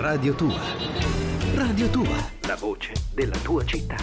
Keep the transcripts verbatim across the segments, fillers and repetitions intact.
Radio Tua. Radio Tua, la voce della tua città.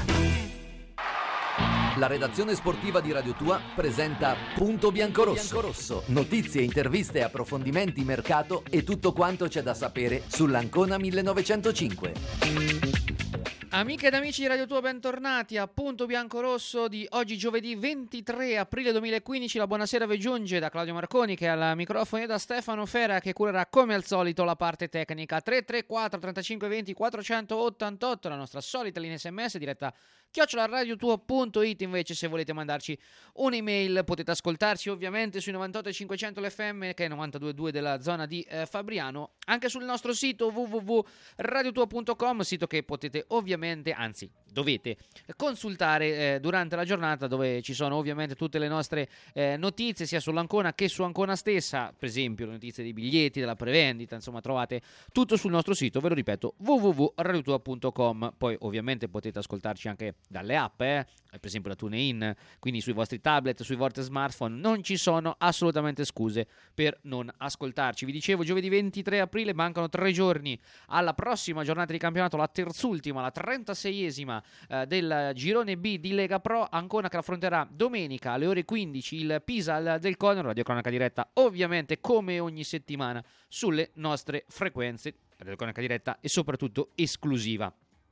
La redazione sportiva di Radio Tua presenta Punto Biancorosso. Notizie, interviste, approfondimenti, mercato e tutto quanto c'è da sapere sull'Ancona millenovecentocinque. Amiche ed amici di Radio Tua, bentornati a Punto Biancorosso di oggi giovedì ventitré aprile duemilaquindici. La buonasera vi giunge da Claudio Marconi che è al microfono e da Stefano Fera che curerà come al solito la parte tecnica. Tre tre quattro trentacinque venti quattrocentottantotto la nostra solita linea sms diretta chiocciola radiotua punto it. Invece se volete mandarci un'email potete ascoltarci ovviamente sui novantotto e cinquecento l'F M che è novantadue virgola due della zona di eh, Fabriano, anche sul nostro sito w w w punto radiotua punto com, sito che potete ovviamente, anzi dovete consultare eh, durante la giornata, dove ci sono ovviamente tutte le nostre eh, notizie sia sull'Ancona che su Ancona stessa, per esempio le notizie dei biglietti, della prevendita, insomma trovate tutto sul nostro sito, ve lo ripeto, w w w punto radiotua punto com. Poi ovviamente potete ascoltarci anche dalle app, eh? per esempio la TuneIn, quindi sui vostri tablet, sui vostri smartphone, non ci sono assolutamente scuse per non ascoltarci. Vi dicevo, giovedì ventitré aprile, mancano tre giorni alla prossima giornata di campionato, la terzultima, la trentaseiesima eh, del girone B di Lega Pro. Ancona che affronterà domenica alle ore quindici il Pisa del Conero, radiocronaca diretta ovviamente come ogni settimana sulle nostre frequenze, radiocronaca diretta e soprattutto esclusiva.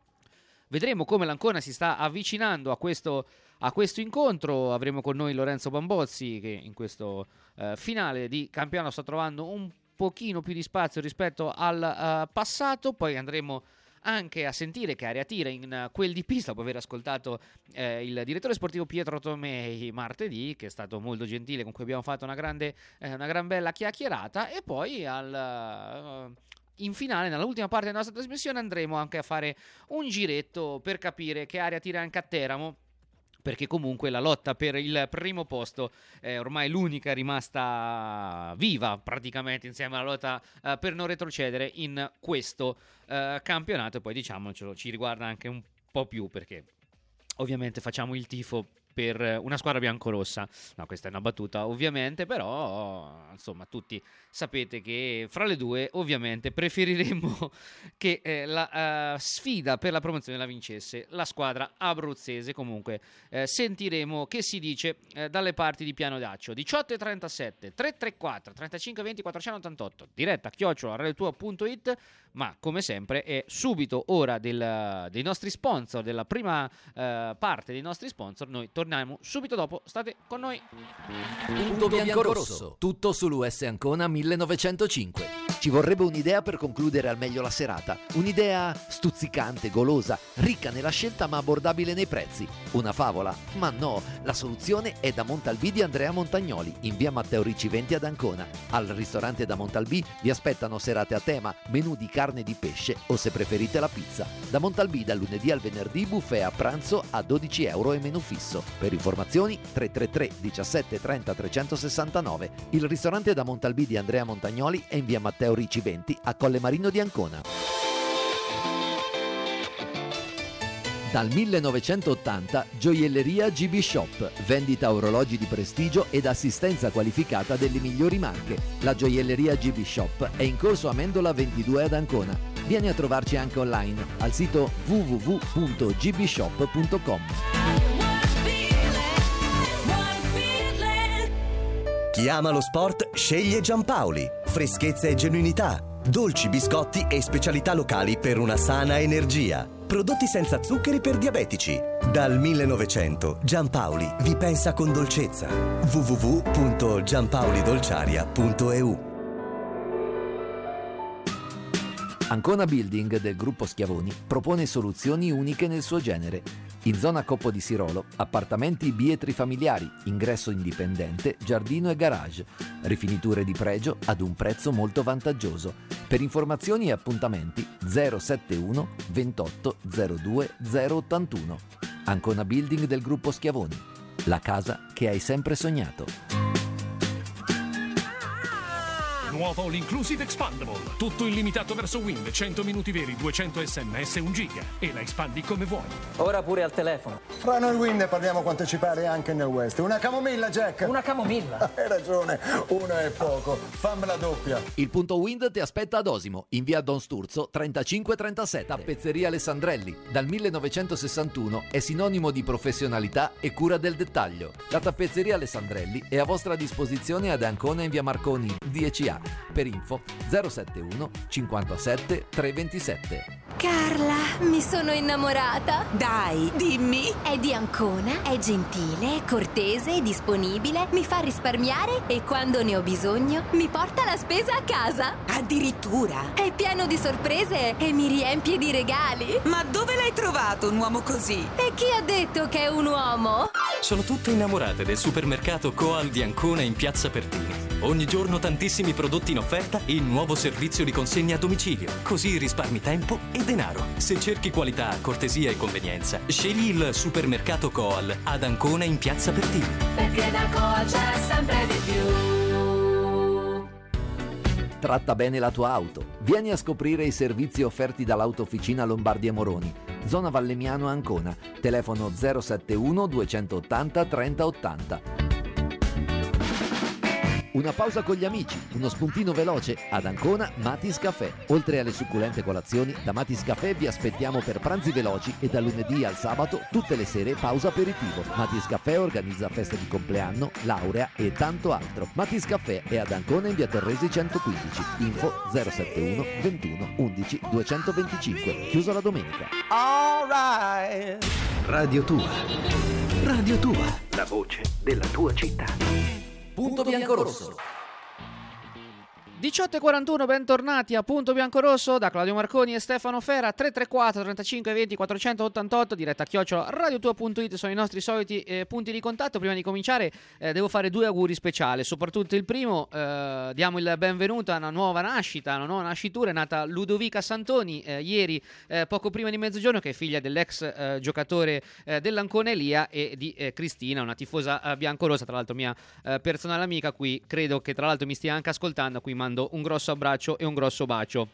Vedremo come l'Ancona si sta avvicinando a questo, a questo incontro. Avremo con noi Lorenzo Bambozzi che in questo eh, finale di campionato sta trovando un pochino più di spazio rispetto al uh, passato. Poi andremo anche a sentire che aria tira in uh, quel di pista, dopo aver ascoltato eh, il direttore sportivo Pietro Tomei martedì, che è stato molto gentile, con cui abbiamo fatto una grande, eh, una gran bella chiacchierata. E poi al... Uh, in finale, nell'ultima parte della nostra trasmissione, andremo anche a fare un giretto per capire che aria tira anche a Teramo, perché comunque la lotta per il primo posto è ormai l'unica rimasta viva praticamente, insieme alla lotta uh, per non retrocedere in questo uh, campionato. E poi diciamocelo, ci riguarda anche un po' più, perché ovviamente facciamo il tifo per una squadra biancorossa. No, questa è una battuta ovviamente, però insomma tutti sapete che fra le due ovviamente preferiremmo che eh, la uh, sfida per la promozione la vincesse la squadra abruzzese. Comunque eh, sentiremo che si dice eh, dalle parti di Piano d'Accio. Diciotto e trentasette, tre tre quattro trentacinque venti quattrocentottantotto, diretta chiocciola radiotua punto it. Ma come sempre è subito ora del, dei nostri sponsor, della prima eh, parte dei nostri sponsor. Noi torniamo subito dopo, state con noi. Punto Biancorosso, tutto sull'U S Ancona millenovecentocinque. Ci vorrebbe un'idea per concludere al meglio la serata, un'idea stuzzicante, golosa, ricca nella scelta ma abbordabile nei prezzi. Una favola? Ma no, la soluzione è da Montalbì di Andrea Montagnoli, in via Matteo Ricci venti ad Ancona. Al ristorante da Montalbì vi aspettano serate a tema, menù di carne e di pesce o se preferite la pizza. Da Montalbì dal lunedì al venerdì buffet a pranzo a dodici euro e menù fisso. Per informazioni tre tre tre diciassette trenta trecentosessantanove. Il ristorante da Montalbì di Andrea Montagnoli è in via Matteo Ricci venti a Colle Marino di Ancona. Dal millenovecentottanta Gioielleria G B Shop, vendita orologi di prestigio ed assistenza qualificata delle migliori marche. La Gioielleria G B Shop è in corso Amendola ventidue ad Ancona. Vieni a trovarci anche online al sito w w w punto g b shop punto com. Chi ama lo sport sceglie Giampaoli. Freschezza e genuinità, dolci, biscotti e specialità locali per una sana energia. Prodotti senza zuccheri per diabetici. Dal millenovecento Giampaoli vi pensa con dolcezza. w w w punto giampaolidolciaria punto e u. Ancona Building del gruppo Schiavoni propone soluzioni uniche nel suo genere. In zona Coppo di Sirolo, appartamenti bietri familiari, ingresso indipendente, giardino e garage, rifiniture di pregio ad un prezzo molto vantaggioso. Per informazioni e appuntamenti zero settantuno ventotto zero due zero ottantuno. Ancona Building del gruppo Schiavoni, la casa che hai sempre sognato. Nuovo All Inclusive Expandable. Tutto illimitato verso Wind, cento minuti veri, duecento sms, un giga. E la espandi come vuoi. Ora pure al telefono. Fra noi Wind parliamo quanto ci pare anche nel West. Una camomilla, Jack. Una camomilla. Hai ragione, una è poco. Fammela doppia. Il punto Wind ti aspetta ad Osimo, in via Don Sturzo trentacinque trentasette. Tappezzeria Alessandrelli, dal millenovecentosessantuno è sinonimo di professionalità e cura del dettaglio. La tappezzeria Alessandrelli è a vostra disposizione ad Ancona in via Marconi dieci A. Per info zero settantuno cinquantasette trecentoventisette. Carla, mi sono innamorata. Dai, dimmi. È di Ancona, è gentile, cortese, disponibile, mi fa risparmiare e quando ne ho bisogno mi porta la spesa a casa. Addirittura. È pieno di sorprese e mi riempie di regali. Ma dove l'hai trovato un uomo così? E chi ha detto che è un uomo? Sono tutte innamorate del supermercato Coal di Ancona in Piazza Pertini. Ogni giorno tantissimi prodotti in offerta e il nuovo servizio di consegna a domicilio. Così risparmi tempo e denaro. Se cerchi qualità, cortesia e convenienza, scegli il supermercato Coal ad Ancona in Piazza Pertini. Perché da Coal c'è sempre di più. Tratta bene la tua auto. Vieni a scoprire i servizi offerti dall'Autofficina Lombardi e Moroni. Zona Vallemiano Ancona. Telefono zero settantuno duecentottanta trenta ottanta. Una pausa con gli amici, uno spuntino veloce ad Ancona Matis Caffè. Oltre alle succulente colazioni, da Matis Caffè vi aspettiamo per pranzi veloci e da lunedì al sabato tutte le sere pausa aperitivo. Matis Caffè organizza feste di compleanno, laurea e tanto altro. Matis Caffè è ad Ancona in via Torresi centoquindici. Info zero settantuno ventuno undici duecentoventicinque. Chiuso la domenica. All right. Radio Tua. Radio Tua. La voce della tua città. Punto Biancorosso. diciotto e quarantuno, bentornati a Punto Biancorosso da Claudio Marconi e Stefano Fera. Tre tre quattro trentacinque venti quattrocentottantotto, diretta a chiocciola radiotua punto it sono i nostri soliti eh, punti di contatto. Prima di cominciare eh, devo fare due auguri speciali, soprattutto il primo, eh, diamo il benvenuto a una nuova nascita, a una nuova nascitura. È nata Ludovica Santoni eh, ieri eh, poco prima di mezzogiorno, che è figlia dell'ex eh, giocatore eh, dell'Ancona Elia e di eh, Cristina, una tifosa eh, biancorossa, tra l'altro mia eh, personale amica, qui credo che tra l'altro mi stia anche ascoltando, qui mando un grosso abbraccio e un grosso bacio.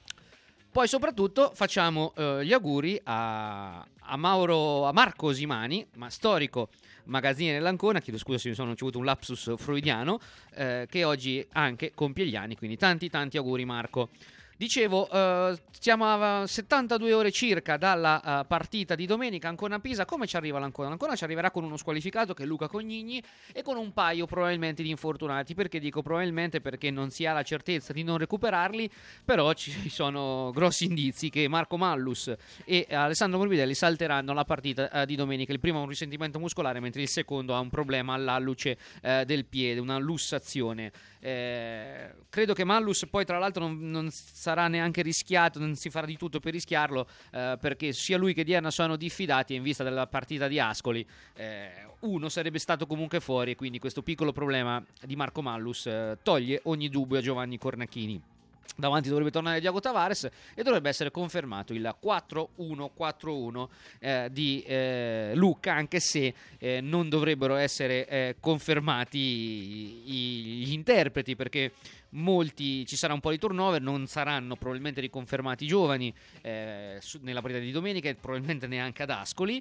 Poi soprattutto facciamo eh, gli auguri a, a Mauro, a Marco Simani, ma storico magazzine dell'Ancona, chiedo scusa se mi sono avuto un lapsus freudiano, eh, che oggi anche compie gli anni, quindi tanti tanti auguri Marco. Dicevo, eh, siamo a settantadue ore circa dalla uh, partita di domenica Ancona-Pisa. Come ci arriva l'Ancona? L'Ancona ci arriverà con uno squalificato che è Luca Cognigni e con un paio probabilmente di infortunati. Perché dico probabilmente? Perché non si ha la certezza di non recuperarli, però ci sono grossi indizi che Marco Mallus e Alessandro Morbidelli salteranno la partita uh, di domenica. Il primo ha un risentimento muscolare, mentre il secondo ha un problema all'alluce uh, del piede, una lussazione. Eh, credo che Mallus poi tra l'altro non, non sarà neanche rischiato, non si farà di tutto per rischiarlo, eh, perché sia lui che Dierna sono diffidati e in vista della partita di Ascoli eh, uno sarebbe stato comunque fuori, e quindi questo piccolo problema di Marco Mallus eh, toglie ogni dubbio a Giovanni Cornacchini. Davanti dovrebbe tornare Diago Tavares e dovrebbe essere confermato il quattro uno quattro uno eh, di eh, Lucca, anche se eh, non dovrebbero essere eh, confermati i, gli interpreti, perché molti, ci sarà un po' di turnover, non saranno probabilmente riconfermati i giovani eh, su, nella partita di domenica e probabilmente neanche ad Ascoli,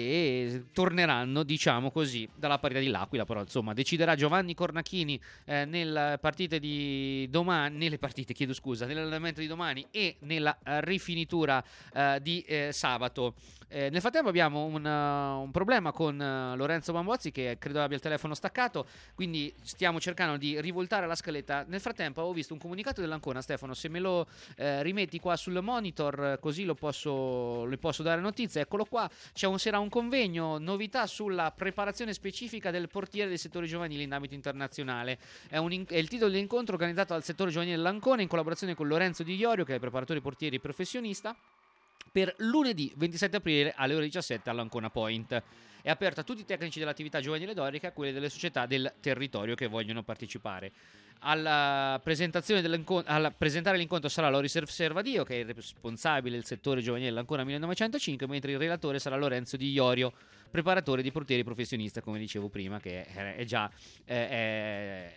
e torneranno, diciamo così, dalla partita di L'Aquila. Però insomma deciderà Giovanni Cornacchini eh, nelle partite di domani, nelle partite chiedo scusa, nell'allenamento di domani e nella uh, rifinitura uh, di eh, sabato. Eh, nel frattempo abbiamo un, uh, un problema con uh, Lorenzo Bambozzi, che credo abbia il telefono staccato, quindi stiamo cercando di rivoltare la scaletta. Nel frattempo ho visto un comunicato dell'Ancona, Stefano, se me lo eh, rimetti qua sul monitor così lo posso, le posso dare notizie. Eccolo qua, c'è un, sarà un convegno, novità sulla preparazione specifica del portiere del settore giovanile in ambito internazionale. È, un, è il titolo dell'incontro organizzato dal settore giovanile dell'Ancona in collaborazione con Lorenzo Di Iorio, che è il preparatore portieri professionista, per lunedì ventisette aprile alle ore diciassette all'Ancona Point. È aperta a tutti i tecnici dell'attività giovanile dorica e a quelli delle società del territorio che vogliono partecipare. Alla presentazione dell'incontro, alla presentare l'incontro sarà Loris Servadio, che è il responsabile del settore giovanile dell'Ancona millenovecentocinque, mentre il relatore sarà Lorenzo Di Iorio, preparatore di portieri professionista, come dicevo prima, che è, è già è, è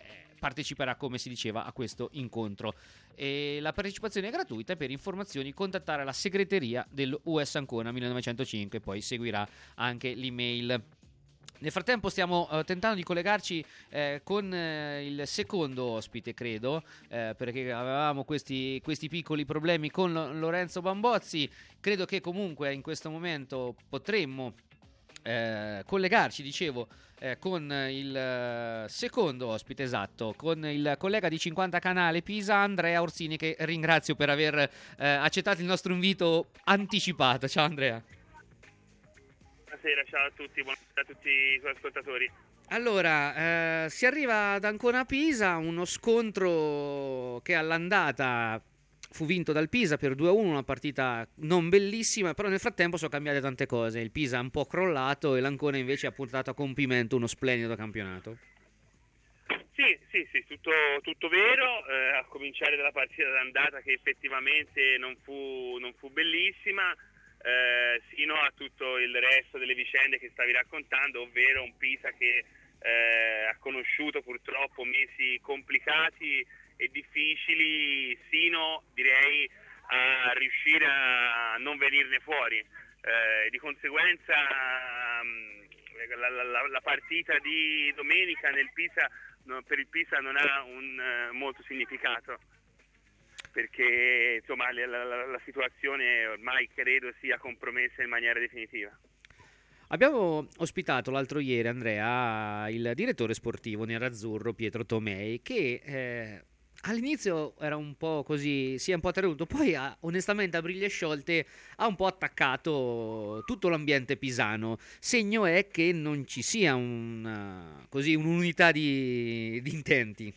parteciperà, come si diceva, a questo incontro. E la partecipazione è gratuita. Per informazioni contattare la segreteria dell'U S Ancona millenovecentocinque, poi seguirà anche l'email. Nel frattempo stiamo uh, tentando di collegarci eh, con eh, il secondo ospite, credo, eh, perché avevamo questi, questi piccoli problemi con Lo- Lorenzo Bambozzi. Credo che comunque in questo momento potremmo eh, collegarci, dicevo, eh, con il eh, secondo ospite, esatto, con il collega di cinquanta Canale Pisa, Andrea Orsini, che ringrazio per aver eh, accettato il nostro invito anticipato. Ciao Andrea. Buonasera, ciao a tutti, buonasera a tutti i suoi ascoltatori. Allora, eh, si arriva ad Ancona Pisa, uno scontro che all'andata fu vinto dal Pisa per due a uno, una partita non bellissima, però nel frattempo sono cambiate tante cose. Il Pisa ha un po' crollato e l'Ancona invece ha portato a compimento uno splendido campionato. Sì, sì, sì, tutto, tutto vero, eh, a cominciare dalla partita d'andata che effettivamente non fu, non fu bellissima. Eh, sino a tutto il resto delle vicende che stavi raccontando, ovvero un Pisa che eh, ha conosciuto purtroppo mesi complicati e difficili, sino direi a riuscire a non venirne fuori. Eh, di conseguenza la, la, la partita di domenica nel Pisa, no, per il Pisa non ha un uh, molto significato, perché insomma la, la, la situazione ormai credo sia compromessa in maniera definitiva. Abbiamo ospitato l'altro ieri, Andrea, il direttore sportivo nerazzurro Pietro Tomei, che eh, all'inizio era un po' così, si è un po' tenuto, poi ha, onestamente a briglie sciolte ha un po' attaccato tutto l'ambiente pisano. Segno è che non ci sia una, così, un'unità di, di intenti.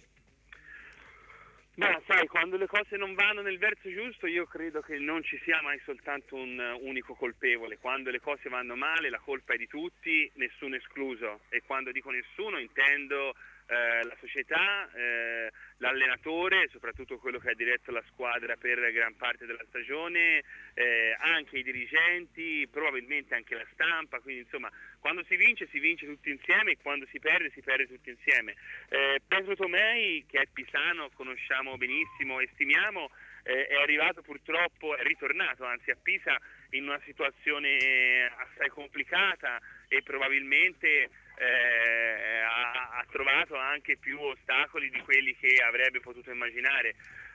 Ma sai, quando le cose non vanno nel verso giusto io credo che non ci sia mai soltanto un unico colpevole. Quando le cose vanno male la colpa è di tutti, nessuno escluso, e quando dico nessuno intendo eh, la società, eh, l'allenatore, soprattutto quello che ha diretto la squadra per gran parte della stagione, eh, anche i dirigenti, probabilmente anche la stampa. Quindi insomma, quando si vince si vince tutti insieme e quando si perde si perde tutti insieme. eh, Pietro Tomei, che è pisano, conosciamo benissimo e stimiamo, eh, è arrivato purtroppo, è ritornato anzi a Pisa in una situazione assai complicata e probabilmente eh, ha, ha trovato anche più ostacoli di quelli che avrebbe potuto immaginare.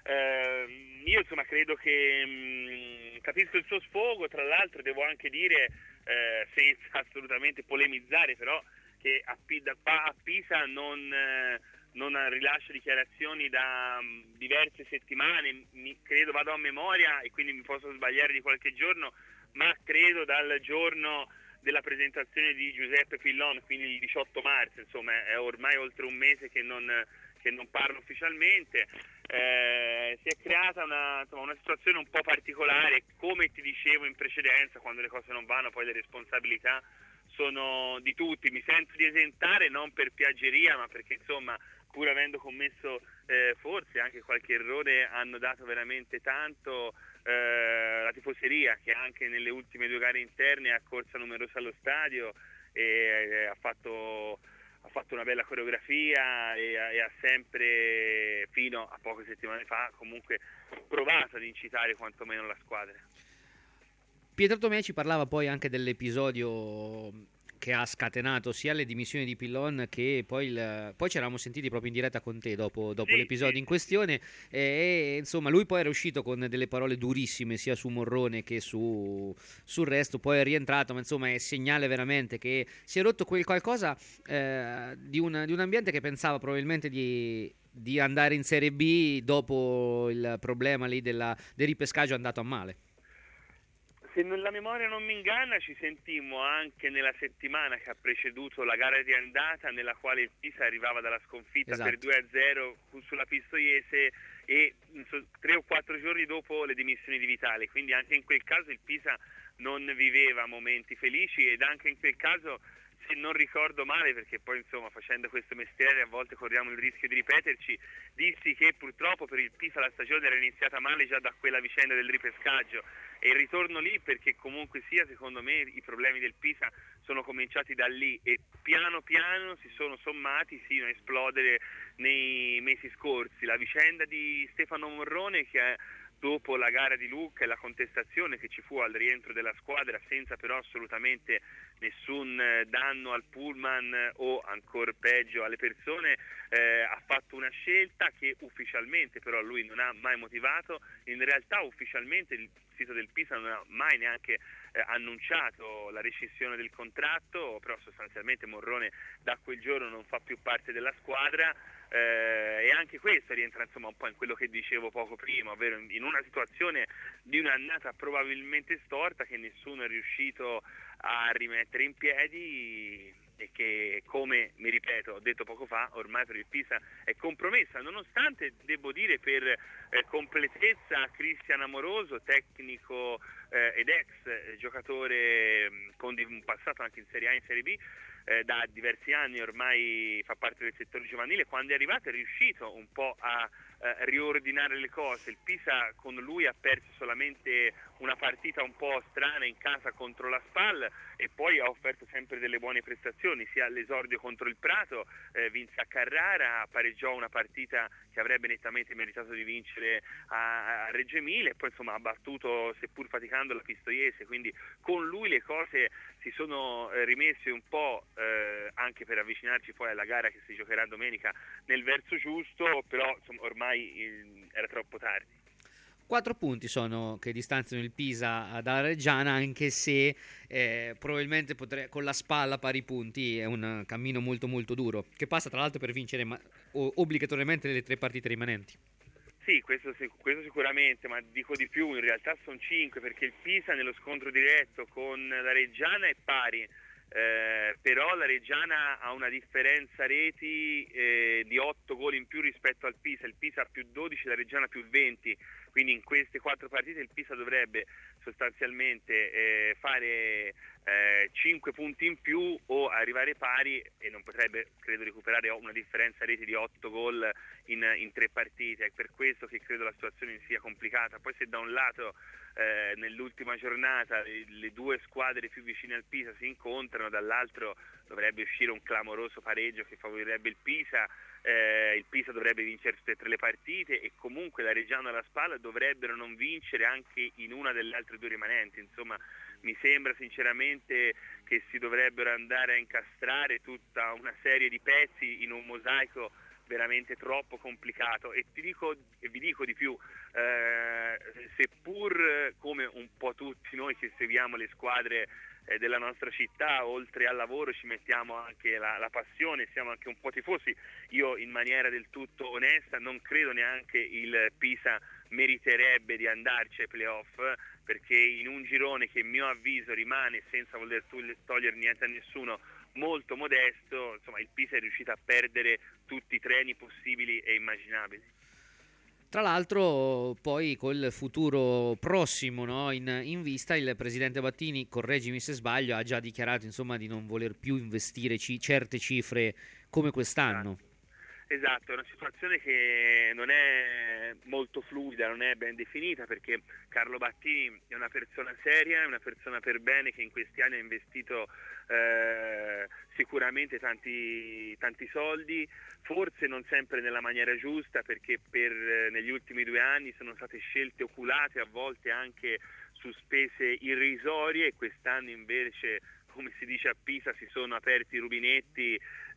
Eh, io insomma credo che mh, capisco il suo sfogo. Tra l'altro devo anche dire, eh, senza assolutamente polemizzare, però che a, da qua a Pisa non, eh, non rilascia dichiarazioni da um, diverse settimane, mi, credo vado a memoria e quindi mi posso sbagliare di qualche giorno, ma credo dal giorno della presentazione di Giuseppe Pillon, quindi il diciotto marzo, insomma è ormai oltre un mese che non, che non parlo ufficialmente. Eh, si è creata una, insomma, una situazione un po' particolare. Come ti dicevo in precedenza, quando le cose non vanno poi le responsabilità sono di tutti. Mi sento di esentare non per piaggeria, ma perché insomma, pur avendo commesso eh, forse anche qualche errore, hanno dato veramente tanto. Eh, la tifoseria, che anche nelle ultime due gare interne è accorsa numerosa allo stadio e eh, ha fatto ha fatto una bella coreografia e, e ha sempre, fino a poche settimane fa, comunque provato ad incitare quantomeno la squadra. Pietro Tomei ci parlava poi anche dell'episodio che ha scatenato sia le dimissioni di Pillon che poi il, poi ci eravamo sentiti proprio in diretta con te dopo, dopo sì, l'episodio sì. in questione e, e insomma lui poi era uscito con delle parole durissime sia su Morrone che su sul resto, poi è rientrato, ma insomma è segnale veramente che si è rotto quel qualcosa eh, di, un, di un ambiente che pensava probabilmente di, di andare in Serie B dopo il problema lì della, del ripescaggio andato a male. Se non, la memoria non mi inganna, ci sentimmo anche nella settimana che ha preceduto la gara di andata, nella quale il Pisa arrivava dalla sconfitta esatto. per due a zero sulla Pistoiese e tre o quattro giorni dopo le dimissioni di Vitale, quindi anche in quel caso il Pisa non viveva momenti felici ed anche in quel caso se non ricordo male, perché poi insomma facendo questo mestiere a volte corriamo il rischio di ripeterci, dissi che purtroppo per il Pisa la stagione era iniziata male già da quella vicenda del ripescaggio, e il ritorno lì, perché comunque sia, secondo me i problemi del Pisa sono cominciati da lì e piano piano si sono sommati sino a esplodere nei mesi scorsi. La vicenda di Stefano Morrone, che è dopo la gara di Lucca e la contestazione che ci fu al rientro della squadra, senza però assolutamente nessun danno al pullman o ancora peggio alle persone, eh, ha fatto una scelta che ufficialmente però lui non ha mai motivato. In realtà ufficialmente il sito del Pisa non ha mai neanche eh, annunciato la rescissione del contratto, però sostanzialmente Morrone da quel giorno non fa più parte della squadra. Eh, e anche questo rientra insomma un po' in quello che dicevo poco prima, ovvero in una situazione di un'annata probabilmente storta che nessuno è riuscito a rimettere in piedi e che, come mi ripeto, ho detto poco fa, ormai per il Pisa è compromessa, nonostante, devo dire, per eh, completezza, Cristian Amoroso, tecnico eh, ed ex eh, giocatore mh, con un passato anche in Serie A e in Serie B, Eh, da diversi anni ormai fa parte del settore giovanile, quando è arrivato è riuscito un po' a eh, riordinare le cose. Il Pisa con lui ha perso solamente una partita un po' strana in casa contro la Spal e poi ha offerto sempre delle buone prestazioni, sia all'esordio contro il Prato, eh, vinse a Carrara, pareggiò una partita che avrebbe nettamente meritato di vincere a, a Reggio Emilia e poi insomma ha battuto, seppur faticando, la Pistoiese, quindi con lui le cose si sono eh, rimesse un po' eh, anche per avvicinarci poi alla gara che si giocherà domenica nel verso giusto, però insomma, ormai eh, era troppo tardi. Quattro punti sono che distanziano il Pisa dalla Reggiana, anche se eh, probabilmente potre, con la Spalla pari punti è un cammino molto molto duro, che passa tra l'altro per vincere ma, o, obbligatoriamente le tre partite rimanenti. Sì, questo, questo sicuramente, ma dico di più, in realtà sono cinque, perché il Pisa nello scontro diretto con la Reggiana è pari, eh, però la Reggiana ha una differenza reti eh, di otto gol in più rispetto al Pisa, il Pisa ha più dodici, la Reggiana più venti, quindi in queste quattro partite il Pisa dovrebbe sostanzialmente eh, fare eh, cinque punti in più o arrivare pari e non potrebbe, credo, recuperare una differenza reti di otto gol in, in tre partite. È per questo che credo la situazione sia complicata. Poi se da un lato eh, nell'ultima giornata le, le due squadre più vicine al Pisa si incontrano, dall'altro dovrebbe uscire un clamoroso pareggio che favorirebbe il Pisa. Eh, il Pisa dovrebbe vincere tutte e tre le partite e comunque la Reggiana e la Spalla dovrebbero non vincere anche in una delle altre due rimanenti. Insomma, mi sembra sinceramente che si dovrebbero andare a incastrare tutta una serie di pezzi in un mosaico veramente troppo complicato. E ti dico, e vi dico di più, eh, seppur come un po' tutti noi che seguiamo le squadre della nostra città, oltre al lavoro ci mettiamo anche la, la passione, siamo anche un po' tifosi. Io in maniera del tutto onesta non credo neanche il Pisa meriterebbe di andarci ai playoff, perché in un girone che a mio avviso rimane, senza voler togliere niente a nessuno, molto modesto, insomma il Pisa è riuscito a perdere tutti i treni possibili e immaginabili. Tra l'altro poi col futuro prossimo, no, in, in vista, il presidente Battini, correggimi se sbaglio, ha già dichiarato insomma di non voler più investire ci, certe cifre come quest'anno. Esatto, è una situazione che non è molto fluida, non è ben definita, perché Carlo Battini è una persona seria, è una persona per bene che in questi anni ha investito eh, sicuramente tanti, tanti soldi, forse non sempre nella maniera giusta, perché per, negli ultimi due anni sono state scelte oculate, a volte anche su spese irrisorie, e quest'anno invece, come si dice a Pisa, si sono aperti i rubinetti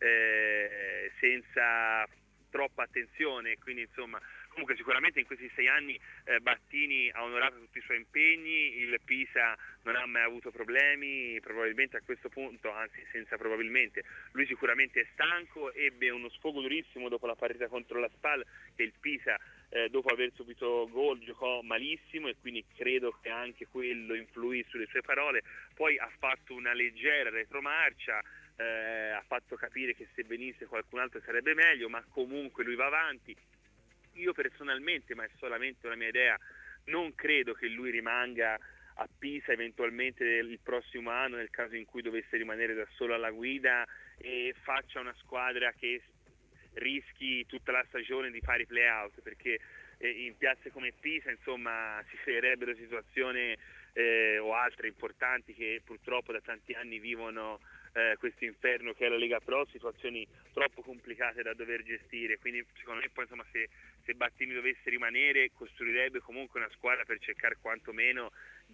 eh, senza troppa attenzione. Quindi insomma, comunque sicuramente in questi sei anni eh, Battini ha onorato tutti i suoi impegni, il Pisa non ha mai avuto problemi, probabilmente a questo punto, anzi senza probabilmente, lui sicuramente è stanco, ebbe uno sfogo durissimo dopo la partita contro la Spal, che il Pisa eh, dopo aver subito gol giocò malissimo, e quindi credo che anche quello influì sulle sue parole. Poi ha fatto una leggera retromarcia, eh, ha fatto capire che se venisse qualcun altro sarebbe meglio, ma comunque lui va avanti. Io personalmente, ma è solamente una mia idea, non credo che lui rimanga a Pisa eventualmente il prossimo anno, nel caso in cui dovesse rimanere da solo alla guida, e faccia una squadra che rischi tutta la stagione di fare i play-out, perché eh, in piazze come Pisa insomma si creerebbero situazioni eh, o altre importanti che purtroppo da tanti anni vivono eh, questo inferno che è la Lega Pro, situazioni troppo complicate da dover gestire. Quindi secondo me poi insomma se, se Battini dovesse rimanere costruirebbe comunque una squadra per cercare quantomeno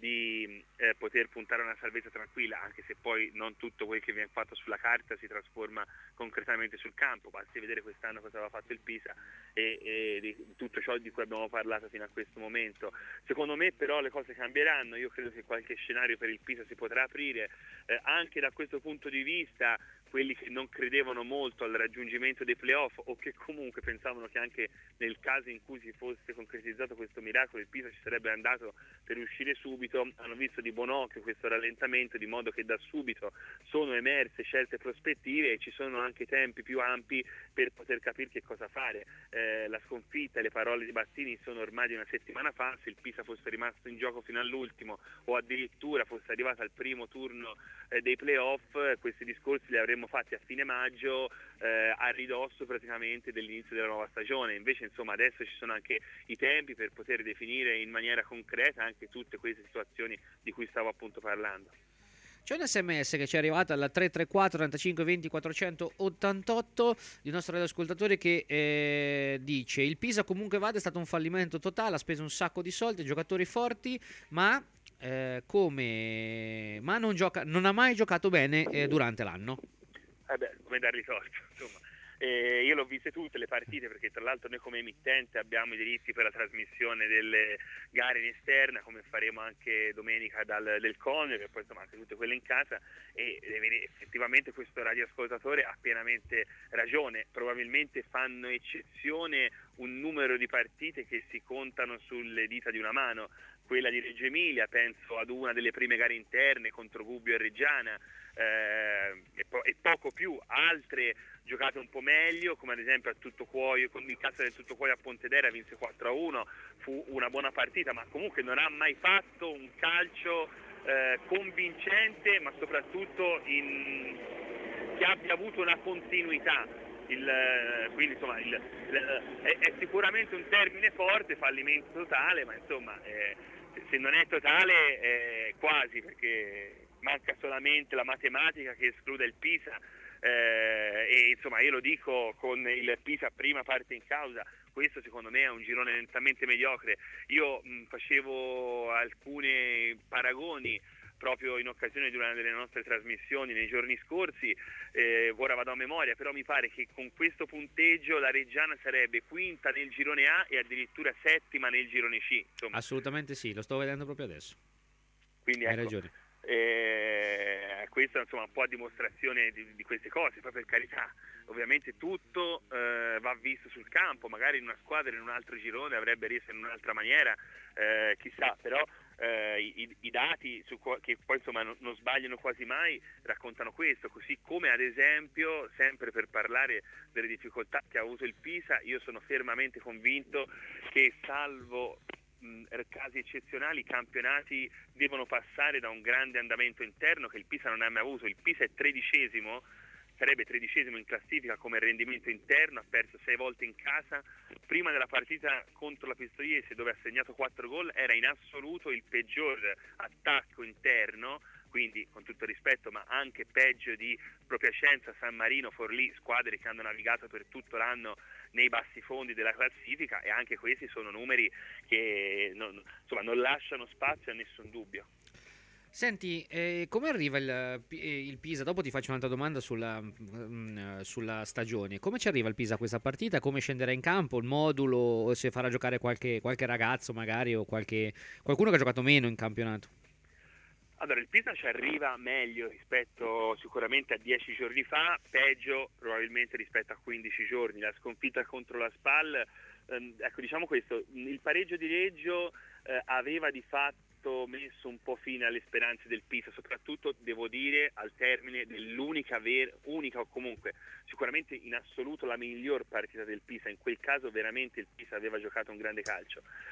di eh, poter puntare a una salvezza tranquilla, anche se poi non tutto quel che viene fatto sulla carta si trasforma concretamente sul campo. Basti vedere quest'anno cosa aveva fatto il Pisa e, e di tutto ciò di cui abbiamo parlato fino a questo momento. Secondo me però le cose cambieranno, io credo che qualche scenario per il Pisa si potrà aprire, eh, anche da questo punto di vista quelli che non credevano molto al raggiungimento dei playoff o che comunque pensavano che anche nel caso in cui si fosse concretizzato questo miracolo il Pisa ci sarebbe andato per uscire subito, hanno visto di buon occhio questo rallentamento, di modo che da subito sono emerse certe prospettive e ci sono anche tempi più ampi per poter capire che cosa fare. Eh, la sconfitta e le parole di Battini sono ormai di una settimana fa, se il Pisa fosse rimasto in gioco fino all'ultimo o addirittura fosse arrivato al primo turno eh, dei playoff, questi discorsi li avremmo fatti a fine maggio, eh, a ridosso praticamente dell'inizio della nuova stagione. Invece insomma adesso ci sono anche i tempi per poter definire in maniera concreta anche tutte queste situazioni di cui stavo appunto parlando. C'è un sms che ci è arrivato alla tre tre quattro trentacinque venti quattrocentottantotto di un nostro radioascoltatore che eh, dice: il Pisa comunque vada, è stato un fallimento totale, ha speso un sacco di soldi, giocatori forti, ma eh, come ma non gioca, non ha mai giocato bene eh, durante l'anno. Eh beh, come dargli torto, insomma. Eh, io l'ho viste tutte le partite, perché tra l'altro noi come emittente abbiamo i diritti per la trasmissione delle gare in esterna, come faremo anche domenica dal, del Conio, e poi insomma anche tutte quelle in casa, e eh, effettivamente questo radioascoltatore ha pienamente ragione. Probabilmente fanno eccezione un numero di partite che si contano sulle dita di una mano, quella di Reggio Emilia, penso ad una delle prime gare interne contro Gubbio e Reggiana, eh, e, po- e poco più. Altre giocate un po' meglio, come ad esempio a Tuttocuoio, in casa del Tuttocuoio a Pontedera vinse quattro a uno, fu una buona partita, ma comunque non ha mai fatto un calcio eh, convincente, ma soprattutto in... che abbia avuto una continuità. Il, quindi insomma il, il, è, è sicuramente un termine forte, fallimento totale, ma insomma eh, se non è totale è quasi, perché manca solamente la matematica che esclude il Pisa. Eh, e insomma io lo dico con il Pisa prima parte in causa, questo secondo me è un girone lentamente mediocre. Io mh, facevo alcuni paragoni proprio in occasione di una delle nostre trasmissioni nei giorni scorsi, eh, ora vado a memoria, però mi pare che con questo punteggio la Reggiana sarebbe quinta nel girone A e addirittura settima nel girone C, insomma. Assolutamente sì, lo sto vedendo proprio adesso. Quindi hai ecco, ragione. Eh, questa insomma un po' a dimostrazione di, di queste cose. Poi per carità, ovviamente tutto eh, va visto sul campo, magari in una squadra in un altro girone avrebbe reso in un'altra maniera, eh, chissà, però eh, i, i dati su, che poi insomma non, non sbagliano quasi mai raccontano questo, così come ad esempio, sempre per parlare delle difficoltà che ha avuto il Pisa, io sono fermamente convinto che salvo casi eccezionali i campionati devono passare da un grande andamento interno che il Pisa non ha mai avuto. Il Pisa è tredicesimo, sarebbe tredicesimo in classifica come rendimento interno, ha perso sei volte in casa. Prima della partita contro la Pistoiese, dove ha segnato quattro gol, era in assoluto il peggior attacco interno, quindi con tutto rispetto, ma anche peggio di Propiacenza, San Marino, Forlì, squadre che hanno navigato per tutto l'anno nei bassi fondi della classifica, e anche questi sono numeri che non, insomma, non lasciano spazio a nessun dubbio. Senti, eh, come arriva il, il Pisa? Dopo ti faccio un'altra domanda sulla, mh, sulla stagione. Come ci arriva il Pisa a questa partita? Come scenderà in campo? Il modulo? O se farà giocare qualche, qualche ragazzo magari, o qualche, qualcuno che ha giocato meno in campionato? Allora, il Pisa ci arriva meglio rispetto sicuramente a dieci giorni fa, peggio probabilmente rispetto a quindici giorni. La sconfitta contro la Spal, ehm, ecco, diciamo questo, il pareggio di Reggio eh, aveva di fatto messo un po' fine alle speranze del Pisa, soprattutto devo dire al termine dell'unica vera, unica o comunque sicuramente in assoluto la miglior partita del Pisa. In quel caso veramente il Pisa aveva giocato un grande calcio.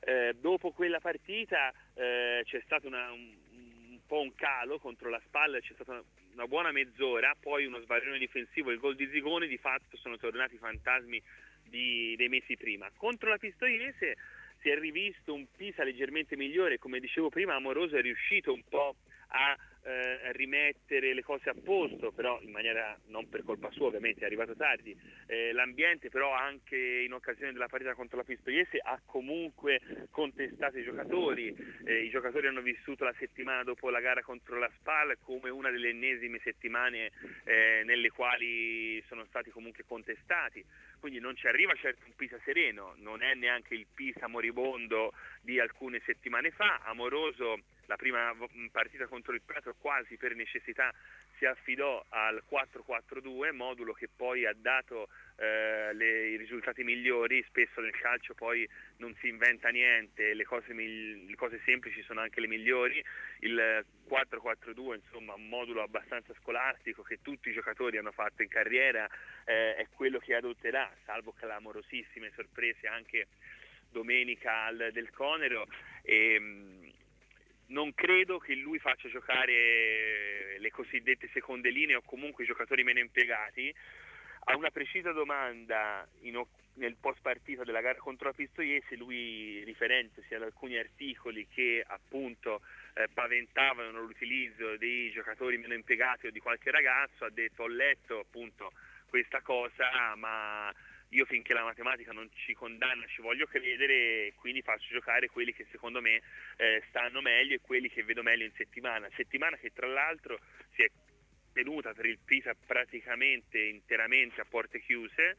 Eh, dopo quella partita eh, c'è stato una, un, un po' un calo contro la Spal, c'è stata una, una buona mezz'ora, poi uno sbaraglione difensivo, il gol di Zigoni, di fatto sono tornati i fantasmi di, dei mesi prima. Contro la Pistoiese si è rivisto un Pisa leggermente migliore, come dicevo prima Amoroso è riuscito un po' a eh, rimettere le cose a posto, però in maniera non per colpa sua, ovviamente è arrivato tardi. Eh, l'ambiente però anche in occasione della partita contro la Pistoiese ha comunque contestato i giocatori, eh, i giocatori hanno vissuto la settimana dopo la gara contro la Spal come una delle ennesime settimane eh, nelle quali sono stati comunque contestati, quindi non ci arriva certo un Pisa sereno, non è neanche il Pisa moribondo di alcune settimane fa. Amoroso la prima partita contro il Prato quasi per necessità si affidò al quattro quattro due, modulo che poi ha dato eh, le, i risultati migliori. Spesso nel calcio poi non si inventa niente, le cose, migli- le cose semplici sono anche le migliori. Il quattro quattro due, insomma, un modulo abbastanza scolastico che tutti i giocatori hanno fatto in carriera, eh, è quello che adotterà, salvo clamorosissime sorprese anche domenica al Del Conero. E, non credo che lui faccia giocare le cosiddette seconde linee o comunque i giocatori meno impiegati. A una precisa domanda in, nel post partita della gara contro la Pistoiese, lui, riferendosi ad alcuni articoli che appunto eh, paventavano l'utilizzo dei giocatori meno impiegati o di qualche ragazzo, ha detto: ho letto appunto questa cosa, ma io finché la matematica non ci condanna ci voglio credere, e quindi faccio giocare quelli che secondo me eh, stanno meglio e quelli che vedo meglio in settimana. Settimana che tra l'altro si è tenuta per il Pisa praticamente interamente a porte chiuse,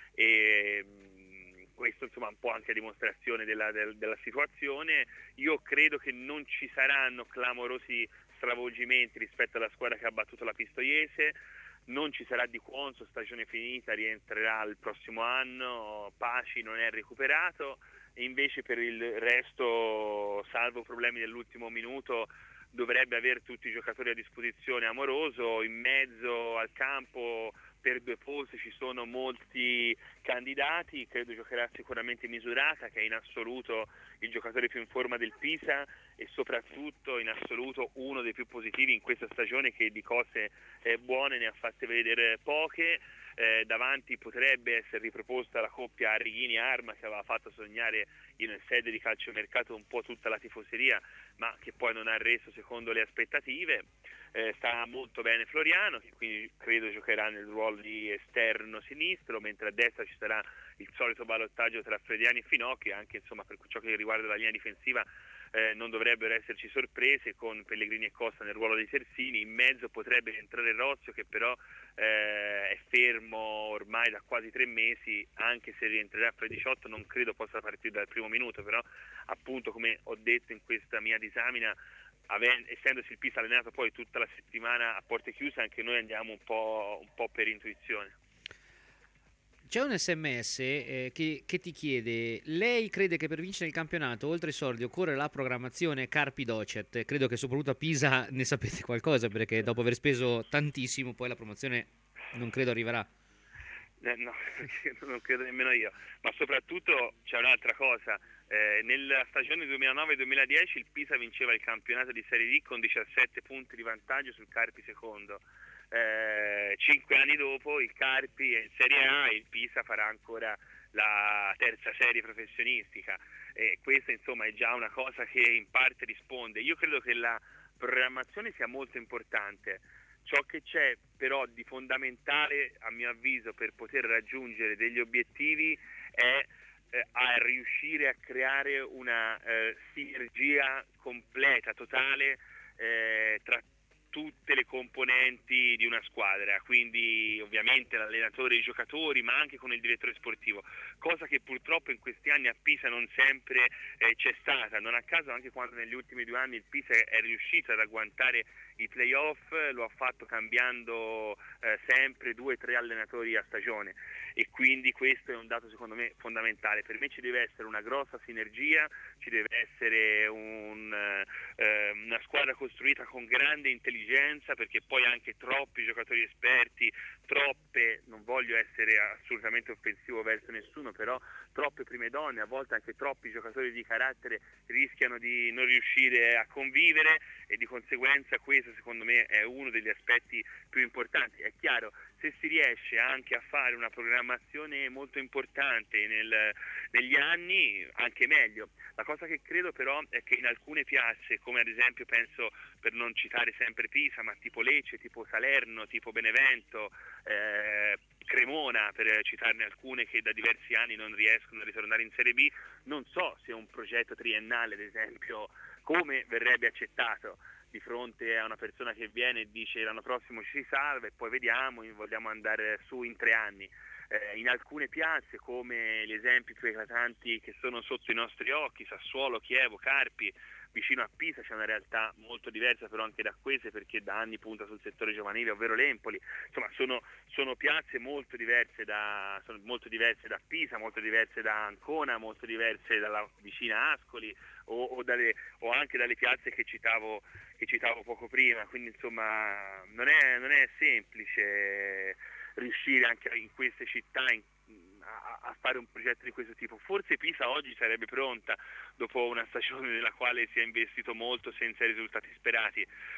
e mh, questo insomma un po' anche a dimostrazione della, del, della situazione. Io credo che non ci saranno clamorosi stravolgimenti rispetto alla squadra che ha battuto la Pistoiese. Non ci sarà Di Quonso, stagione finita, rientrerà il prossimo anno, Paci non è recuperato, e invece per il resto, salvo problemi dell'ultimo minuto, dovrebbe avere tutti i giocatori a disposizione Amoroso. In mezzo al campo per due posti ci sono molti candidati, credo giocherà sicuramente Misurata, che è in assoluto il giocatore più in forma del Pisa e soprattutto in assoluto uno dei più positivi in questa stagione, che di cose eh, buone ne ha fatte vedere poche. Eh, davanti potrebbe essere riproposta la coppia Arrighini-Arma, che aveva fatto sognare in sede di calciomercato un po' tutta la tifoseria, ma che poi non ha reso secondo le aspettative. Eh, sta molto bene Floriano, che quindi credo giocherà nel ruolo di esterno sinistro, mentre a destra ci sarà il solito ballottaggio tra Frediani e Finocchio. Anche insomma per ciò che riguarda la linea difensiva eh, non dovrebbero esserci sorprese, con Pellegrini e Costa nel ruolo dei terzini. In mezzo potrebbe entrare Rozio, che però eh, è fermo ormai da quasi tre mesi, anche se rientrerà fra i diciotto non credo possa partire dal primo minuto, però appunto come ho detto in questa mia disamina, Aven- essendosi il Pisa allenato poi tutta la settimana a porte chiuse, anche noi andiamo un po', un po' per intuizione. C'è un sms eh, che, che ti chiede: lei crede che per vincere il campionato oltre ai soldi occorre la programmazione Carpi Docet? Credo che soprattutto a Pisa ne sapete qualcosa, perché dopo aver speso tantissimo poi la promozione non credo arriverà. Eh, no, non credo nemmeno io, ma soprattutto c'è un'altra cosa. Eh, nella stagione duemilanove duemiladieci il Pisa vinceva il campionato di Serie D con diciassette punti di vantaggio sul Carpi secondo. Eh, cinque anni dopo il Carpi è in Serie A e il Pisa farà ancora la terza serie professionistica, e questa insomma è già una cosa che in parte risponde. Io credo che la programmazione sia molto importante. Ciò che c'è però di fondamentale a mio avviso per poter raggiungere degli obiettivi è eh, a riuscire a creare una eh, sinergia completa, totale eh, tra tutte le componenti di una squadra, quindi ovviamente l'allenatore, i giocatori, ma anche con il direttore sportivo, cosa che purtroppo in questi anni a Pisa non sempre eh, c'è stata. Non a caso anche quando negli ultimi due anni il Pisa è riuscito ad agguantare i playoff, lo ha fatto cambiando eh, sempre due o tre allenatori a stagione, e quindi questo è un dato secondo me fondamentale. Per me ci deve essere una grossa sinergia, ci deve essere un, eh, una squadra costruita con grande intelligenza, perché poi anche troppi giocatori esperti, troppe, non voglio essere assolutamente offensivo verso nessuno, però troppe prime donne, a volte anche troppi giocatori di carattere rischiano di non riuscire a convivere, e di conseguenza questo secondo me è uno degli aspetti più importanti. È chiaro, se si riesce anche a fare una programmazione molto importante nel, negli anni, anche meglio. La cosa che credo però è che in alcune piazze, come ad esempio penso, per non citare sempre Pisa, ma tipo Lecce, tipo Salerno, tipo Benevento, eh, Cremona, per citarne alcune che da diversi anni non riescono a ritornare in Serie B, non so se un progetto triennale, ad esempio, come verrebbe accettato di fronte a una persona che viene e dice l'anno prossimo ci si salva e poi vediamo, vogliamo andare su in tre anni. Eh, in alcune piazze, come gli esempi più eclatanti che sono sotto i nostri occhi, Sassuolo, Chievo, Carpi, vicino a Pisa c'è una realtà molto diversa però anche da queste, perché da anni punta sul settore giovanile, ovvero l'Empoli. Insomma, sono, sono piazze molto diverse da sono molto diverse da Pisa, molto diverse da Ancona, molto diverse dalla vicina Ascoli o, o, dalle, o anche dalle piazze che citavo che citavo poco prima. Quindi insomma non è, non è semplice riuscire anche in queste città in, a, a fare un progetto di questo tipo. Forse Pisa oggi sarebbe pronta dopo una stagione nella quale si è investito molto senza i risultati sperati,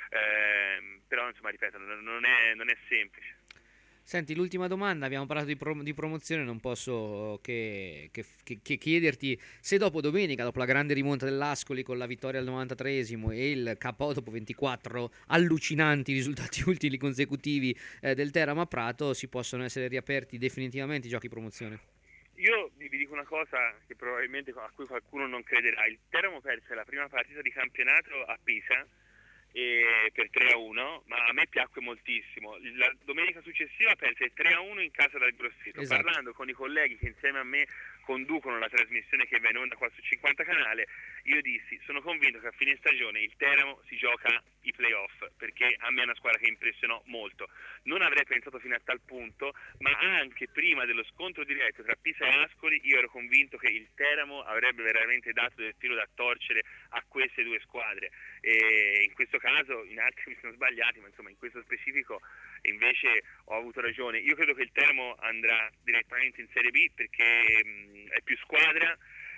eh, però insomma ripeto, non è, non è semplice. Senti, l'ultima domanda, abbiamo parlato di, prom- di promozione, non posso che, che, che, che chiederti se dopo domenica, dopo la grande rimonta dell'Ascoli con la vittoria al novantatreesimo e il K O dopo ventiquattro allucinanti risultati ultimi consecutivi eh, del Teramo a Prato, si possono essere riaperti definitivamente i giochi promozione. Io vi dico una cosa che probabilmente a cui qualcuno non crederà: il Teramo perse la prima partita di campionato a Pisa e per tre a uno, ma a me piacque moltissimo. La domenica successiva perse tre a uno in casa del Grosseto. Esatto. Parlando con i colleghi che insieme a me conducono la trasmissione che va in onda qua su cinquanta Canale, io dissi: sono convinto che a fine stagione il Teramo si gioca i playoff, perché a me è una squadra che impressionò molto. Non avrei pensato fino a tal punto, ma anche prima dello scontro diretto tra Pisa e Ascoli io ero convinto che il Teramo avrebbe veramente dato del filo da torcere a queste due squadre, e in questo caso in altri mi sono sbagliati, ma insomma in questo specifico invece ho avuto ragione. Io credo che il Teramo andrà direttamente in Serie B perché mh, è più squadra,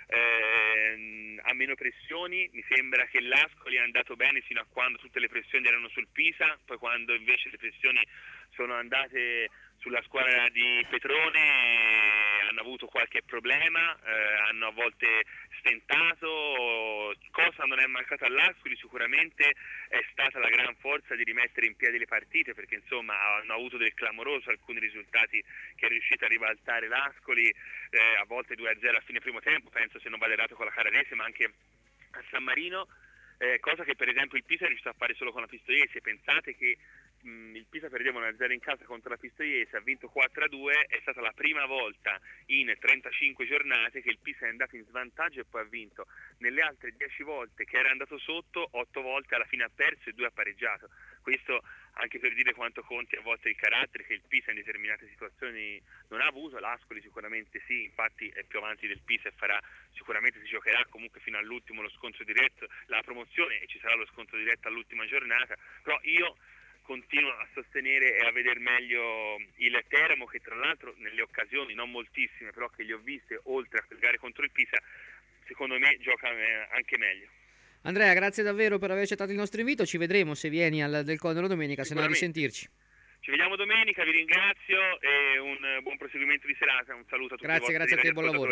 eh, ha meno pressioni. Mi sembra che l'Ascoli è andato bene fino a quando tutte le pressioni erano sul Pisa, poi quando invece le pressioni sono andate sulla squadra di Petrone hanno avuto qualche problema, eh, hanno a volte stentato. Cosa non è mancato all'Ascoli sicuramente è stata la gran forza di rimettere in piedi le partite, perché insomma hanno avuto del clamoroso alcuni risultati che è riuscita a ribaltare l'Ascoli, eh, a volte due a zero a fine primo tempo, penso, se non vado errato, con la Caradese, ma anche a San Marino, eh, cosa che per esempio il Pisa è riuscito a fare solo con la Pistoiese. Pensate che mh, il Pisa perdeva uno a zero in casa contro la Pistoiese, ha vinto quattro a due, è stata la prima volta in trentacinque giornate che il Pisa è andato in svantaggio e poi ha vinto. Nelle altre dieci volte che era andato sotto, otto volte alla fine ha perso e due ha pareggiato. Questo anche per dire quanto conti a volte il carattere che il Pisa in determinate situazioni non ha avuto. L'Ascoli sicuramente sì, infatti è più avanti del Pisa e farà sicuramente, si giocherà comunque fino all'ultimo lo scontro diretto, la promozione, e ci sarà lo scontro diretto all'ultima giornata. Però io continuo a sostenere e a vedere meglio il Teramo, che tra l'altro nelle occasioni, non moltissime però che li ho viste, oltre a quel gare contro il Pisa, secondo me gioca anche meglio. Andrea, grazie davvero per aver accettato il nostro invito, ci vedremo se vieni al Del Condoro domenica, se no a risentirci. Ci vediamo domenica, vi ringrazio e un buon proseguimento di serata, un saluto a tutti. Grazie, i grazie a te, buon lavoro.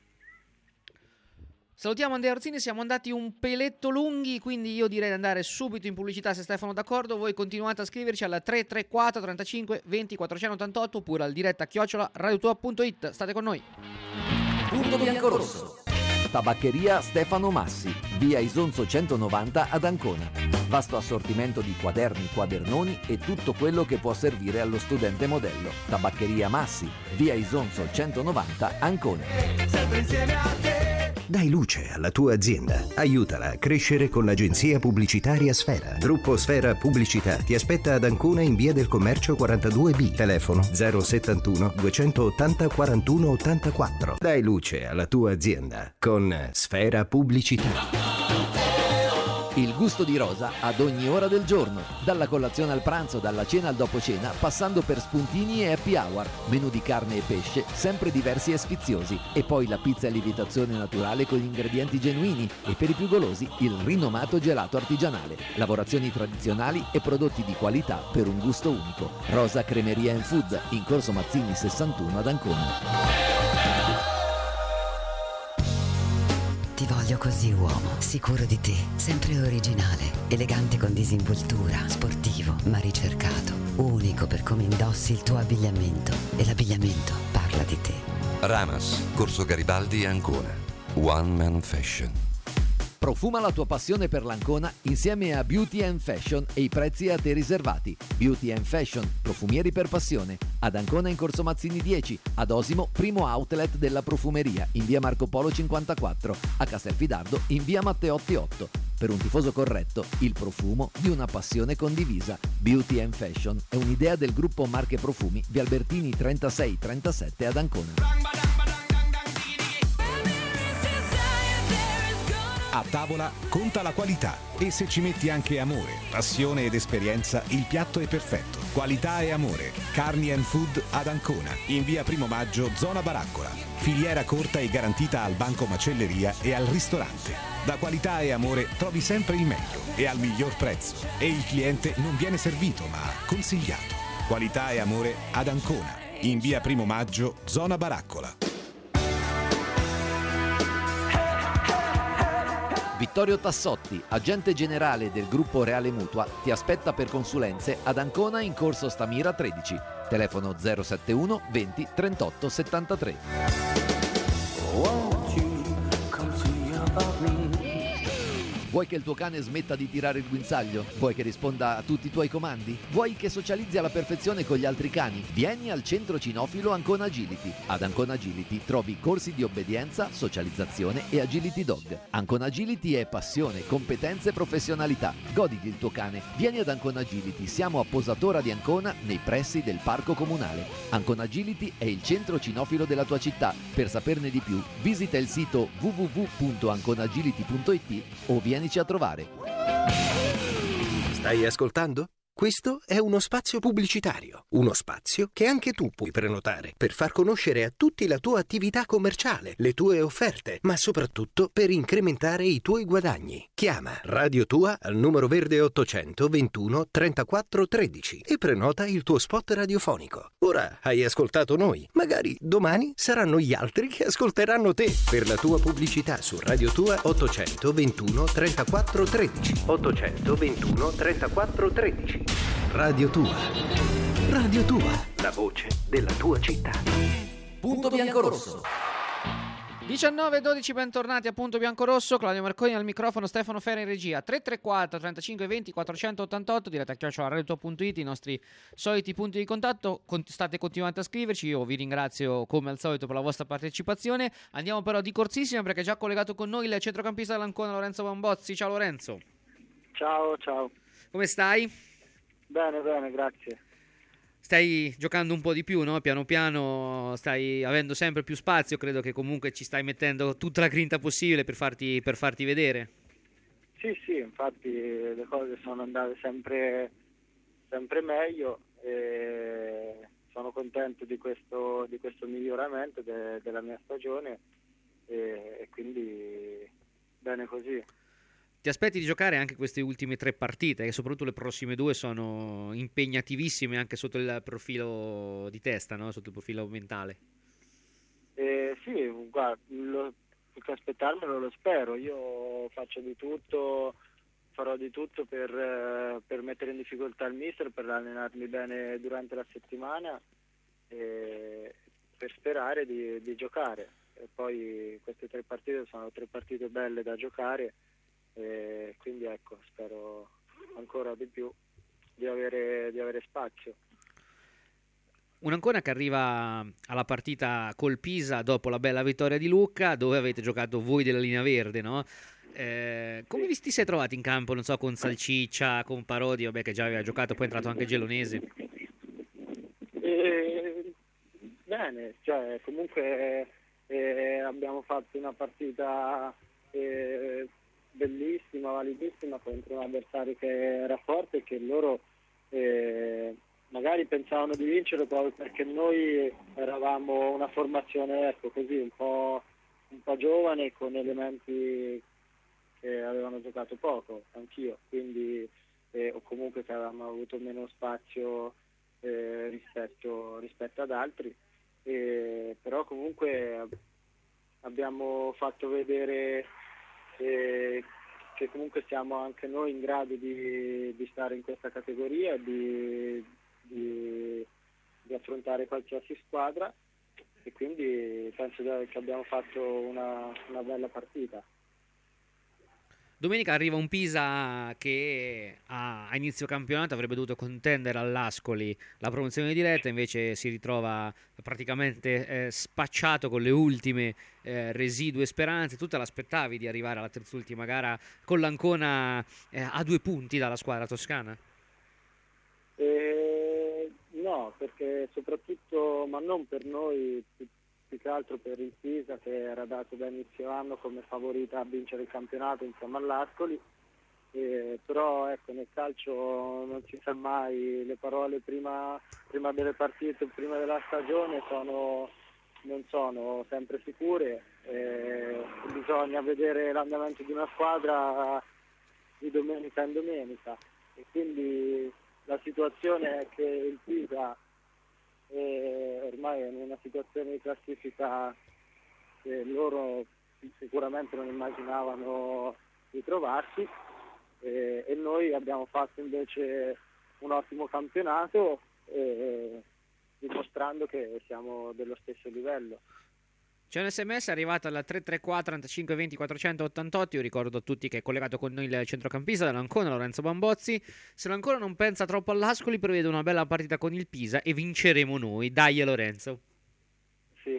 Salutiamo Andrea Orsini, siamo andati un peletto lunghi, quindi io direi di andare subito in pubblicità, se Stefano è d'accordo. Voi continuate a scriverci al tre tre quattro trentacinque venti quattrocentottantotto oppure al diretta chiocciola radiotua punto it. State con noi. Punto biancorosso. Tabaccheria Stefano Massi, via Isonzo centonovanta ad Ancona. Vasto assortimento di quaderni, quadernoni e tutto quello che può servire allo studente modello. Tabaccheria Massi, via Isonzo centonovanta, Ancona. Sempre insieme a te. Dai luce alla tua azienda. Aiutala a crescere con l'agenzia pubblicitaria Sfera. Gruppo Sfera Pubblicità ti aspetta ad Ancona in via del Commercio quarantadue B. Telefono zero settantuno duecentottanta quarantuno ottantaquattro. Dai luce alla tua azienda con Sfera Pubblicità. Il gusto di Rosa ad ogni ora del giorno, dalla colazione al pranzo, dalla cena al dopo cena, passando per spuntini e happy hour, menù di carne e pesce, sempre diversi e sfiziosi, e poi la pizza a lievitazione naturale con ingredienti genuini, e per i più golosi il rinomato gelato artigianale, lavorazioni tradizionali e prodotti di qualità per un gusto unico. Rosa Cremeria and Food, in Corso Mazzini sessantuno ad Ancona. Ti voglio così, uomo, sicuro di te, sempre originale, elegante con disinvoltura, sportivo ma ricercato, unico per come indossi il tuo abbigliamento, e l'abbigliamento parla di te. Ramas, Corso Garibaldi, Ancona. One Man Fashion. Profuma la tua passione per l'Ancona insieme a Beauty and Fashion e i prezzi a te riservati. Beauty and Fashion, profumieri per passione. Ad Ancona in Corso Mazzini dieci, ad Osimo primo outlet della profumeria in via Marco Polo cinquantaquattro, a Castelfidardo in via Matteotti otto. Per un tifoso corretto, il profumo di una passione condivisa. Beauty and Fashion è un'idea del gruppo Marche Profumi via Albertini trentasei trentasette ad Ancona. A tavola conta la qualità, e se ci metti anche amore, passione ed esperienza, il piatto è perfetto. Qualità e amore. Carni and Food ad Ancona, in via Primo Maggio, zona Baraccola. Filiera corta e garantita al banco macelleria e al ristorante. Da Qualità e Amore trovi sempre il meglio e al miglior prezzo, e il cliente non viene servito ma consigliato. Qualità e Amore ad Ancona, in via Primo Maggio, zona Baraccola. Vittorio Tassotti, agente generale del gruppo Reale Mutua, ti aspetta per consulenze ad Ancona in Corso Stamira tredici, telefono zero settantuno venti trentotto settantatré. Vuoi che il tuo cane smetta di tirare il guinzaglio? Vuoi che risponda a tutti i tuoi comandi? Vuoi che socializzi alla perfezione con gli altri cani? Vieni al centro cinofilo Ancona Agility. Ad Ancona Agility trovi corsi di obbedienza, socializzazione e agility dog. Ancona Agility è passione, competenze e professionalità. Goditi il tuo cane. Vieni ad Ancona Agility, siamo a Posatora di Ancona, nei pressi del parco comunale. Ancona Agility è il centro cinofilo della tua città. Per saperne di più, visita il sito w w w punto anconagility punto i t o vieni a trovare. Stai ascoltando? Questo è uno spazio pubblicitario, uno spazio che anche tu puoi prenotare per far conoscere a tutti la tua attività commerciale, le tue offerte, ma soprattutto per incrementare i tuoi guadagni. Chiama Radio Tua al numero verde ottocento ventuno trentaquattro tredici e prenota il tuo spot radiofonico. Ora hai ascoltato noi, magari domani saranno gli altri che ascolteranno te. Per la tua pubblicità su Radio Tua ottocento ventuno trentaquattro tredici. ottocento ventuno trentaquattro tredici. Radio Tua. Radio Tua, la voce della tua città. Punto Biancorosso. diciannove e dodici, bentornati a Punto Biancorosso. Claudio Marconi al microfono, Stefano Fera in regia. Tre tre quattro trentacinque venti quattrocentottantotto, diretta a chiocciola radiotua punto it, i nostri soliti punti di contatto. Con- state continuando a scriverci, io vi ringrazio come al solito per la vostra partecipazione. Andiamo però di corsissima perché è già collegato con noi il centrocampista dell'Ancona, Lorenzo Bambozzi. Ciao Lorenzo. Ciao, ciao. Come stai? Bene, bene, grazie. Stai giocando un po' di più, no? Piano piano stai avendo sempre più spazio, credo che comunque ci stai mettendo tutta la grinta possibile per farti, per farti vedere. Sì, sì, infatti le cose sono andate sempre, sempre meglio e sono contento di questo, di questo miglioramento de, della mia stagione e, e quindi bene così. Ti aspetti di giocare anche queste ultime tre partite, e soprattutto le prossime due sono impegnativissime anche sotto il profilo di testa, no? Sotto il profilo mentale. Eh, sì, guarda, lo, più che aspettarmelo lo spero. Io faccio di tutto, farò di tutto per, eh, per mettere in difficoltà il mister, per allenarmi bene durante la settimana e per sperare di, di giocare. E poi queste tre partite sono tre partite belle da giocare. E quindi ecco, spero ancora di più di avere, di avere spazio. Un'Ancona che arriva alla partita col Pisa dopo la bella vittoria di Lucca, dove avete giocato voi della linea verde, no? Eh, come vi ti sei trovati in campo, non so, con Salciccia, con Parodi, vabbè, che già aveva giocato, poi è entrato anche Gelonesi? E, bene, cioè comunque eh, abbiamo fatto una partita eh, bellissima, validissima contro un avversario che era forte e che loro eh, magari pensavano di vincere proprio perché noi eravamo una formazione, ecco, così un po', un po' giovane, con elementi che avevano giocato poco, anch'io, quindi eh, o comunque che avevamo avuto meno spazio eh, rispetto, rispetto ad altri, eh, però comunque abbiamo fatto vedere eh, che comunque siamo anche noi in grado di, di stare in questa categoria, di, di, di affrontare qualsiasi squadra, e quindi penso che abbiamo fatto una, una bella partita. Domenica arriva un Pisa che a, a inizio campionato avrebbe dovuto contendere all'Ascoli la promozione diretta, invece si ritrova praticamente eh, spacciato con le ultime eh, residue speranze. Tu te l'aspettavi di arrivare alla terzultima gara con l'Ancona eh, a due punti dalla squadra toscana? Eh, no, perché soprattutto, ma non per noi, più, più che altro per il Pisa, che era dato da inizio anno come favorita a vincere il campionato insieme all'Ascoli, eh, però ecco, nel calcio non si sa mai, le parole prima, prima delle partite, prima della stagione sono, non sono sempre sicure, eh, bisogna vedere l'andamento di una squadra di domenica in domenica, e quindi la situazione è che il Pisa e ormai è in una situazione di classifica che loro sicuramente non immaginavano di trovarsi, e, e noi abbiamo fatto invece un ottimo campionato, e, dimostrando che siamo dello stesso livello. C'è un sms arrivato al tre tre quattro trentacinque venti quattrocentottantotto. Io ricordo a tutti che è collegato con noi il centrocampista dell'Ancona, Lorenzo Bambozzi. Se l'Ancona non pensa troppo all'Ascoli, prevede una bella partita con il Pisa e vinceremo noi. Dai Lorenzo. Sì,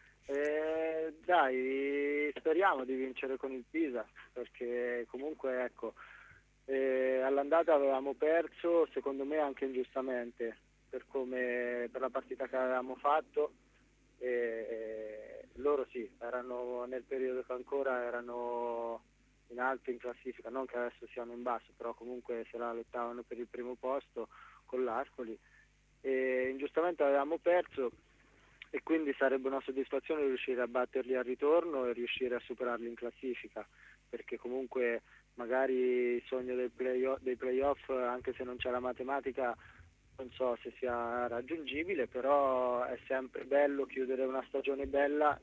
eh, dai, speriamo di vincere con il Pisa, perché comunque ecco, eh, all'andata avevamo perso, secondo me anche ingiustamente, per come, per la partita che avevamo fatto. E, e loro sì, erano nel periodo che ancora erano in alto in classifica, non che adesso siano in basso, però comunque se la lottavano per il primo posto con l'Ascoli, e ingiustamente avevamo perso, e quindi sarebbe una soddisfazione riuscire a batterli al ritorno e riuscire a superarli in classifica, perché comunque magari il sogno del play- dei playoff, anche se non c'è la matematica, non so se sia raggiungibile, però è sempre bello chiudere una stagione bella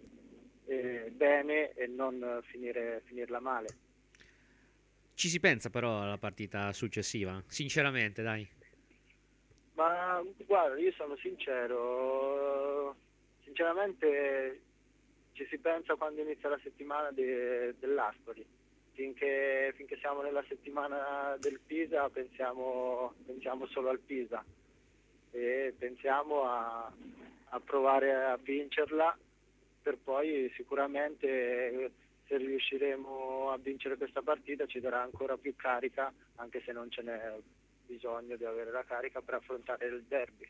eh, bene e non finire, finirla male. Ci si pensa però alla partita successiva, sinceramente, dai. Ma guarda, io sono sincero, sinceramente ci si pensa quando inizia la settimana de- dell'Ascoli. Finché, finché siamo nella settimana del Pisa pensiamo, pensiamo solo al Pisa e pensiamo a, a provare a vincerla, per poi sicuramente se riusciremo a vincere questa partita ci darà ancora più carica, anche se non ce n'è bisogno di avere la carica per affrontare il derby.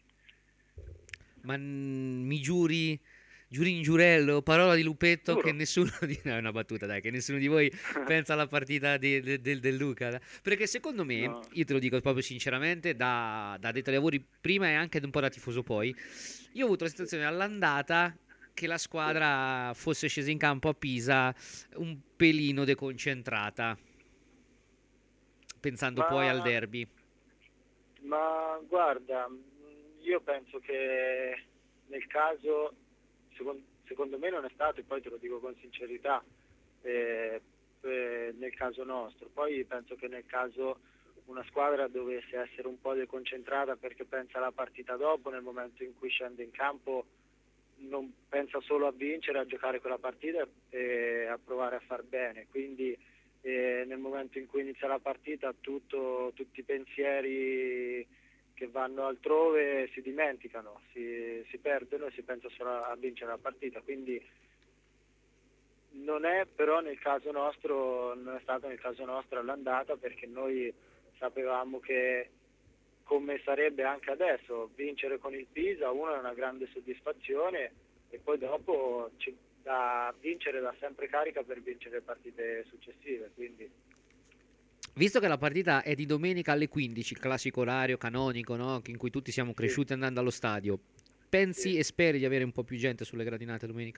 Ma n- mi giuri... Giuri in giurello, parola di lupetto, Giuro. Che nessuno di no, è una battuta, dai, che nessuno di voi pensa alla partita di, de, de, del Luca, perché secondo me, No. io te lo dico proprio sinceramente, da, da addetto ai lavori prima e anche un po' da tifoso poi, io ho avuto la sensazione all'andata che la squadra fosse scesa in campo a Pisa un pelino deconcentrata, pensando Ma- poi al derby. Ma guarda, io penso che nel caso, secondo, secondo me non è stato, e poi te lo dico con sincerità, eh, eh, nel caso nostro. Poi penso che nel caso una squadra dovesse essere un po' deconcentrata perché pensa alla partita dopo, nel momento in cui scende in campo non pensa solo a vincere, a giocare quella partita e a provare a far bene. Quindi eh, nel momento in cui inizia la partita tutto, tutti i pensieri che vanno altrove si dimenticano, si, si perdono e si pensa solo a vincere la partita. Quindi non è però nel caso nostro, non è stato nel caso nostro all'andata, perché noi sapevamo che, come sarebbe anche adesso, vincere con il Pisa, uno è una grande soddisfazione e poi dopo ci da vincere dà sempre carica per vincere le partite successive, quindi Visto che la partita è di domenica alle quindici, il classico orario canonico, no? In cui tutti siamo cresciuti sì. andando allo stadio, pensi sì. e speri di avere un po' più gente sulle gradinate domenica?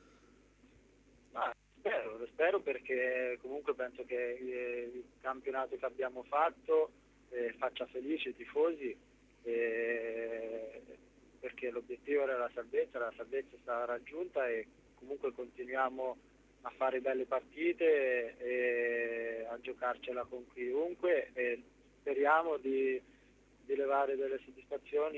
Ma spero, lo spero perché comunque penso che il campionato che abbiamo fatto eh, faccia felici i tifosi, eh, perché l'obiettivo era la salvezza, la salvezza è stata raggiunta e comunque continuiamo a fare belle partite e a giocarcela con chiunque e speriamo di, di levare delle soddisfazioni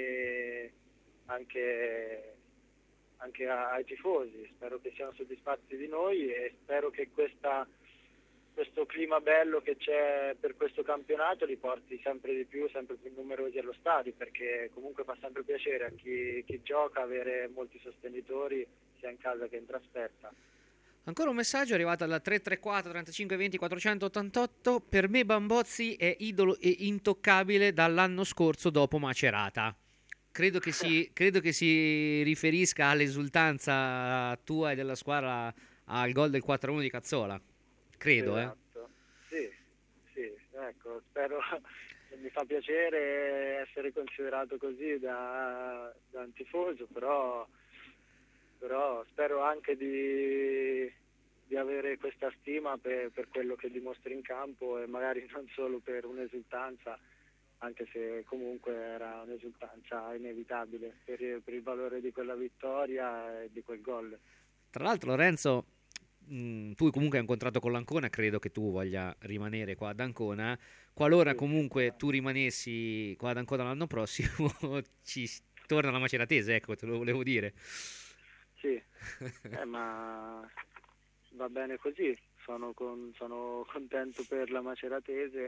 anche, anche ai tifosi. Spero che siano soddisfatti di noi e spero che questa, questo clima bello che c'è per questo campionato li porti sempre di più, sempre più numerosi allo stadio, perché comunque fa sempre piacere a chi, chi gioca avere molti sostenitori sia in casa che in trasferta. Ancora un messaggio arrivato alla tre tre quattro trentacinque venti quattrocentottantotto. Per me Bambozzi è idolo e intoccabile dall'anno scorso dopo Macerata. Credo che si, credo che si riferisca all'esultanza tua e della squadra al gol del quattro a uno di Cazzola. Credo, esatto. eh. Sì, sì, ecco, spero, mi fa piacere essere considerato così da, da un tifoso, però... però spero anche di, di avere questa stima per, per quello che dimostri in campo e magari non solo per un'esultanza, anche se comunque era un'esultanza inevitabile per, per il valore di quella vittoria e di quel gol. Tra l'altro Lorenzo, mh, tu comunque hai un contratto con l'Ancona, credo che tu voglia rimanere qua ad Ancona, qualora comunque tu rimanessi qua ad Ancona l'anno prossimo ci torna la Maceratese, ecco, te lo volevo dire. Sì, eh, ma va bene così, sono, con, sono contento per la Maceratese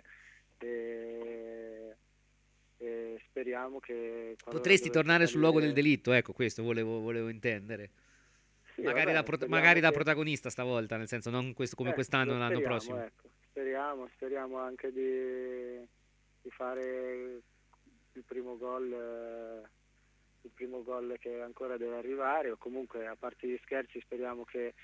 e, e speriamo che... Potresti tornare sul luogo del delitto, ecco, questo volevo, volevo intendere. Sì, magari, vabbè, da, prota- magari da che... protagonista stavolta, nel senso non questo, come eh, quest'anno, l'anno prossimo. Ecco, speriamo, speriamo anche di, di fare il primo gol... Eh, il primo gol che ancora deve arrivare, o comunque, a parte gli scherzi, speriamo che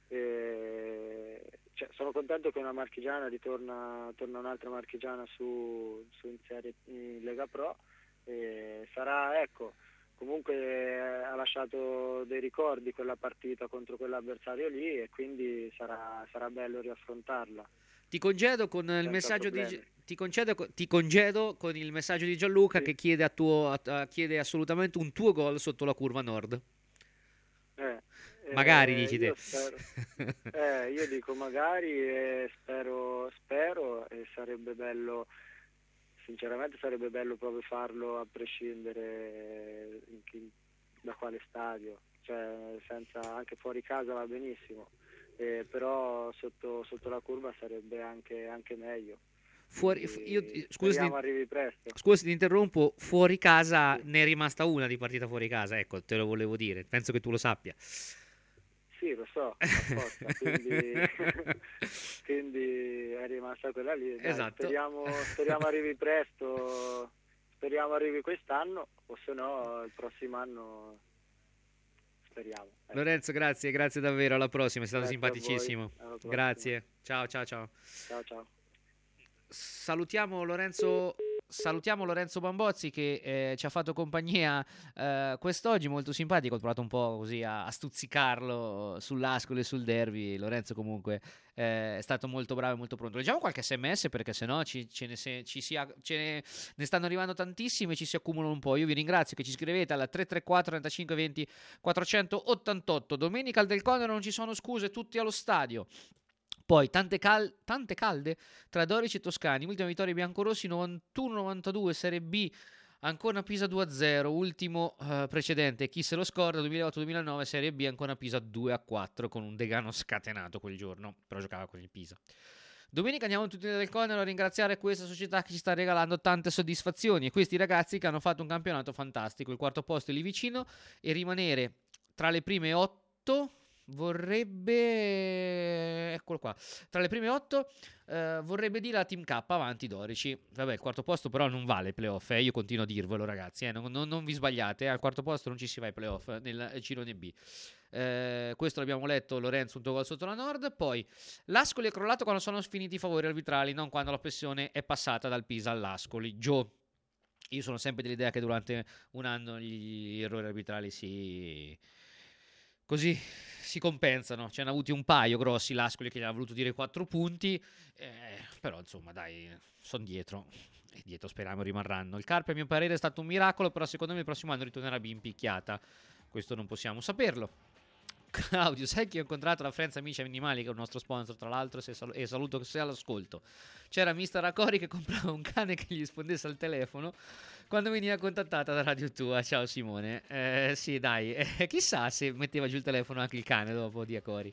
eh, cioè, sono contento che una marchigiana ritorna torna un'altra marchigiana su, su in serie in Lega Pro, e sarà, ecco, comunque eh, ha lasciato dei ricordi quella partita contro quell'avversario lì e quindi sarà, sarà bello riaffrontarla. Ti congedo con il messaggio di ti concedo, ti congedo con il messaggio di Gianluca, sì, che chiede a tuo a, chiede assolutamente un tuo gol sotto la curva nord. Eh, magari eh, dici te. Io, spero, eh, io dico magari e spero spero e sarebbe bello, sinceramente sarebbe bello proprio farlo a prescindere in chi, da quale stadio, cioè senza, anche fuori casa va benissimo. Eh, però sotto, sotto la curva sarebbe anche, anche meglio. Fuori, io, scusa, ti, arrivi presto. Scusa, ti interrompo. Fuori casa sì. Ne è rimasta una di partita fuori casa, ecco, te lo volevo dire, penso che tu lo sappia. Sì, lo so, apposta, quindi, quindi è rimasta quella lì. Dai, esatto. Speriamo, speriamo arrivi presto, speriamo arrivi quest'anno, o se no il prossimo anno. Speriamo. Ecco. Lorenzo, grazie, grazie davvero, alla prossima, è stato grazie simpaticissimo. Grazie, ciao ciao ciao. Ciao ciao. Salutiamo Lorenzo, salutiamo Lorenzo Bambozzi che eh, ci ha fatto compagnia eh, quest'oggi, molto simpatico, ho provato un po' così a, a stuzzicarlo sull'Ascoli e sul derby. Lorenzo comunque eh, è stato molto bravo e molto pronto. Leggiamo qualche sms perché sennò ci, ce ne, se, ci si, ce ne, ne stanno arrivando tantissimi e ci si accumulano un po'. Io vi ringrazio che ci scrivete alla tre tre quattro trentacinque venti quattrocentottantotto. Domenica al Del Conero non ci sono scuse, tutti allo stadio. Poi tante, cal- tante calde tra Dorici e Toscani. Ultima vittoria biancorossi novantuno novantadue Serie B, Ancona Pisa due a zero. Ultimo uh, precedente, chi se lo scorda, duemilaotto duemilanove Serie B, Ancona Pisa due a quattro con un Degano scatenato quel giorno, però giocava con il Pisa. Domenica andiamo tutti Del Conero a ringraziare questa società che ci sta regalando tante soddisfazioni e questi ragazzi che hanno fatto un campionato fantastico. Il quarto posto è lì vicino e rimanere tra le prime otto vorrebbe, eccolo qua, tra le prime otto eh, vorrebbe dire la Team K avanti Dorici. Vabbè, il quarto posto però non vale playoff, eh, io continuo a dirvelo ragazzi, eh, non, non, non vi sbagliate, eh, al quarto posto non ci si va ai playoff nel girone B. Eh, questo l'abbiamo letto, Lorenzo un gol sotto la Nord. Poi l'Ascoli è crollato quando sono finiti i favori arbitrali, non quando la pressione è passata dal Pisa all'Ascoli. Gio, io sono sempre dell'idea che durante un anno gli errori arbitrali si così si compensano. Ce n'ha avuti un paio grossi l'Ascoli che gli ha voluto dire quattro punti, eh, però insomma dai, sono dietro e dietro speriamo rimarranno. Il Carpi a mio parere è stato un miracolo, però secondo me il prossimo anno ritornerà ben picchiata, questo non possiamo saperlo. Claudio, sai che ho incontrato la Frenza Amici Animali, che è un nostro sponsor tra l'altro, se sal- e saluto se all'ascolto. C'era mister Acori che comprava un cane che gli rispondesse al telefono quando veniva contattata da Radio Tua. Ciao Simone. Eh, sì dai, eh, chissà se metteva giù il telefono anche il cane dopo di Acori.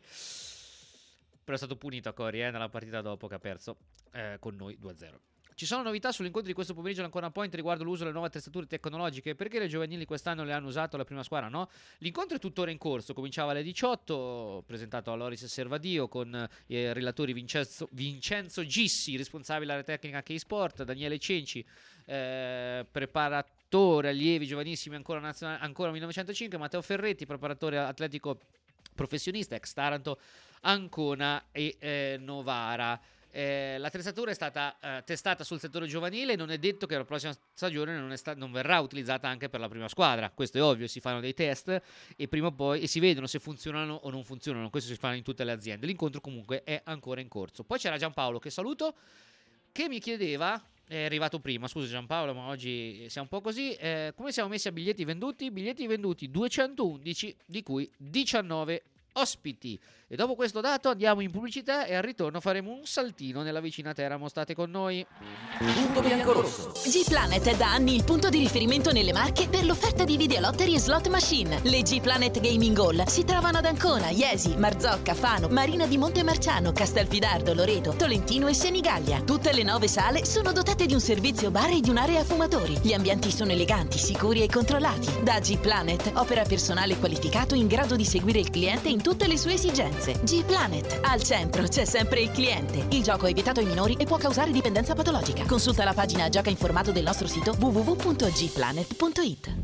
Però è stato punito Acori eh, nella partita dopo che ha perso eh, con noi due a zero. Ci sono novità sull'incontro di questo pomeriggio all'Ancona Point riguardo l'uso delle nuove attrezzature tecnologiche? Perché le giovanili quest'anno le hanno usato la prima squadra, no? L'incontro è tuttora in corso, cominciava alle diciotto, presentato a Loris Servadio con i eh, relatori Vincenzo, Vincenzo Gissi, responsabile area tecnica K Sport, Daniele Cenci, eh, preparatore allievi giovanissimi ancora, nazionale, ancora millenovecentocinque, Matteo Ferretti, preparatore atletico professionista, ex Taranto, Ancona e eh, Novara. Eh, l'attrezzatura è stata eh, testata sul settore giovanile, non è detto che la prossima stagione non, è sta- non verrà utilizzata anche per la prima squadra, questo è ovvio, si fanno dei test e prima o poi e si vedono se funzionano o non funzionano, questo si fa in tutte le aziende. L'incontro comunque è ancora in corso. Poi c'era Giampaolo, che saluto, che mi chiedeva, è arrivato prima, scusa Giampaolo ma oggi siamo un po' così, eh, come siamo messi a biglietti venduti? Biglietti venduti duecentoundici, di cui diciannove ospiti. E dopo questo dato andiamo in pubblicità e al ritorno faremo un saltino nella vicina Teramo. State con noi. Punto biancorosso. G-Planet è da anni il punto di riferimento nelle Marche per l'offerta di videolottery e slot machine. Le G-Planet Gaming Hall si trovano ad Ancona, Iesi, Marzocca, Fano, Marina di Montemarciano, Castelfidardo, Loreto, Tolentino e Senigallia. Tutte le nove sale sono dotate di un servizio bar e di un'area fumatori. Gli ambienti sono eleganti, sicuri e controllati. Da G-Planet opera personale qualificato in grado di seguire il cliente in tutte le sue esigenze. G-Planet. Al centro c'è sempre il cliente. Il gioco è vietato ai minori e può causare dipendenza patologica. Consulta la pagina Gioca informato del nostro sito w w w punto g planet punto i t.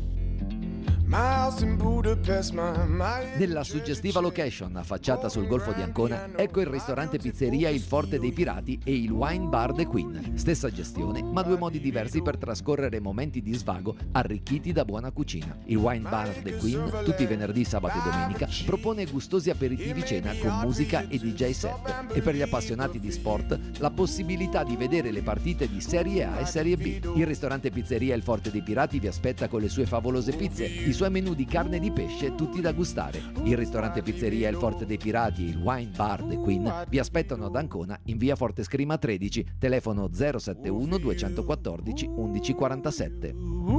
Nella suggestiva location affacciata sul Golfo di Ancona, ecco il ristorante pizzeria Il Forte dei Pirati e il Wine Bar The Queen. Stessa gestione, ma due modi diversi per trascorrere momenti di svago arricchiti da buona cucina. Il Wine Bar The Queen, tutti i venerdì, sabato e domenica, propone gustosi aperitivi cena con musica e D J set. E per gli appassionati di sport, la possibilità di vedere le partite di Serie A e Serie B. Il ristorante pizzeria Il Forte dei Pirati vi aspetta con le sue favolose pizze, i suoi menù di carne e di pesce tutti da gustare. Il ristorante pizzeria Il Forte dei Pirati e il Wine Bar The Queen vi aspettano ad Ancona in via Forte Scrima tredici, telefono zero sette uno due uno quattro uno uno quattro sette.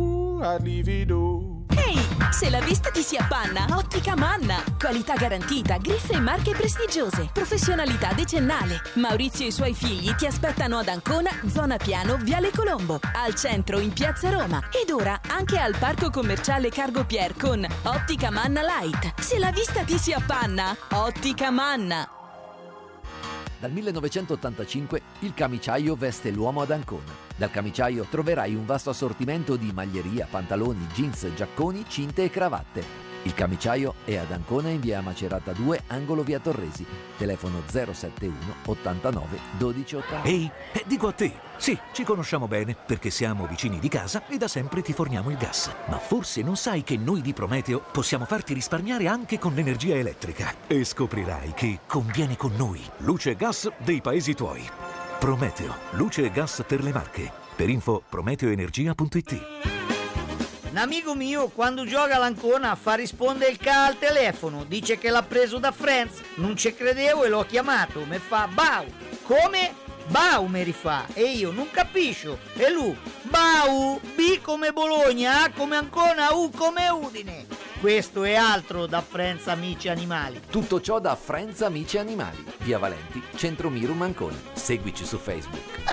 Ehi, se la vista ti si appanna, Ottica Manna. Qualità garantita, griffe e marche prestigiose, professionalità decennale. Maurizio e i suoi figli ti aspettano ad Ancona, zona Piano, Viale Colombo, al centro in Piazza Roma ed ora anche al parco commerciale Cargo Pier con Ottica Manna Light. Se la vista ti si appanna, Ottica Manna. Dal millenovecentottantacinque il camiciaio veste l'uomo ad Ancona. Dal camiciaio troverai un vasto assortimento di maglieria, pantaloni, jeans, giacconi, cinte e cravatte. Il camiciaio è ad Ancona in via Macerata due, angolo via Torresi. Telefono zero sette uno ottantanove dodici ottanta. Ehi, eh, dico a te, sì, ci conosciamo bene perché siamo vicini di casa e da sempre ti forniamo il gas. Ma forse non sai che noi di Prometeo possiamo farti risparmiare anche con l'energia elettrica. E scoprirai che conviene con noi. Luce e gas dei paesi tuoi. Prometeo, luce e gas per le Marche. Per info prometeoenergia punto it. Un amico mio quando gioca all'Ancona fa rispondere il ca al telefono, dice che l'ha preso da Friends, non ci credevo e l'ho chiamato, mi fa Bau, come? Bau mi rifà e io non capisco e lui Bau, B come Bologna, A come Ancona, U come Udine. Questo è altro da Friends Amici Animali. Tutto ciò da Friends Amici Animali, via Valenti, Centro Mirum Ancona. Seguici su Facebook.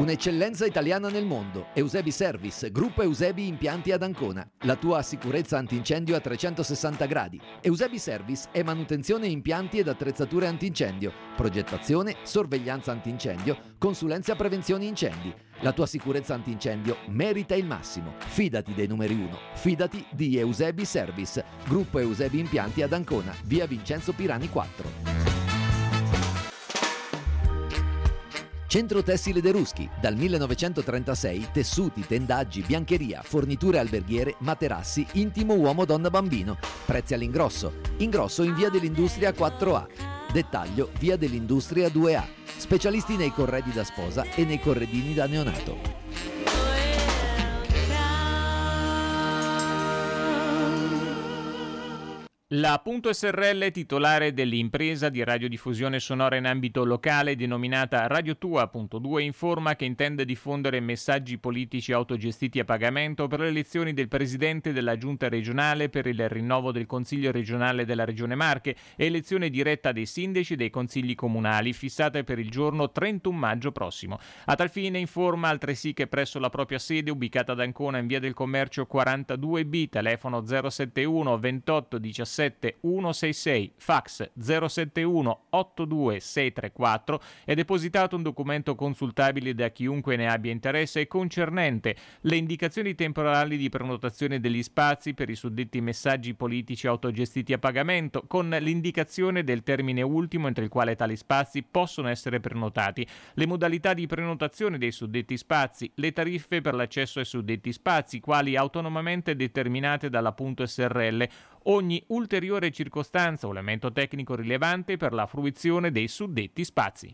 Un'eccellenza italiana nel mondo. Eusebi Service, gruppo Eusebi Impianti ad Ancona. La tua sicurezza antincendio a trecentosessanta gradi. Eusebi Service è manutenzione impianti ed attrezzature antincendio, progettazione, sorveglianza antincendio, consulenza prevenzione incendi. La tua sicurezza antincendio merita il massimo. Fidati dei numeri uno. Fidati di Eusebi Service, gruppo Eusebi Impianti ad Ancona, via Vincenzo Pirani quattro. Centro Tessile De Ruschi, dal millenovecentotrentasei, tessuti, tendaggi, biancheria, forniture alberghiere, materassi, intimo uomo, donna, bambino. Prezzi all'ingrosso. Ingrosso in via dell'Industria quattro A. Dettaglio via dell'Industria due A. Specialisti nei corredi da sposa e nei corredini da neonato. La Punto S R L, titolare dell'impresa di radiodiffusione sonora in ambito locale denominata Radio Tua punto due, informa che intende diffondere messaggi politici autogestiti a pagamento per le elezioni del presidente della giunta regionale, per il rinnovo del consiglio regionale della regione Marche e elezione diretta dei sindaci e dei consigli comunali, fissate per il giorno trentuno maggio prossimo. A tal fine informa altresì che presso la propria sede, ubicata ad Ancona in via del Commercio quarantadue B, telefono zero sette uno ventotto diciassette centosessantasei, fax zero sette uno ottantadue seicentotrentaquattro, è depositato un documento consultabile da chiunque ne abbia interesse concernente le indicazioni temporali di prenotazione degli spazi per i suddetti messaggi politici autogestiti a pagamento, con l'indicazione del termine ultimo entro il quale tali spazi possono essere prenotati, le modalità di prenotazione dei suddetti spazi, le tariffe per l'accesso ai suddetti spazi, quali autonomamente determinate dalla Punto S R L, ogni ulteriore circostanza o elemento tecnico rilevante per la fruizione dei suddetti spazi.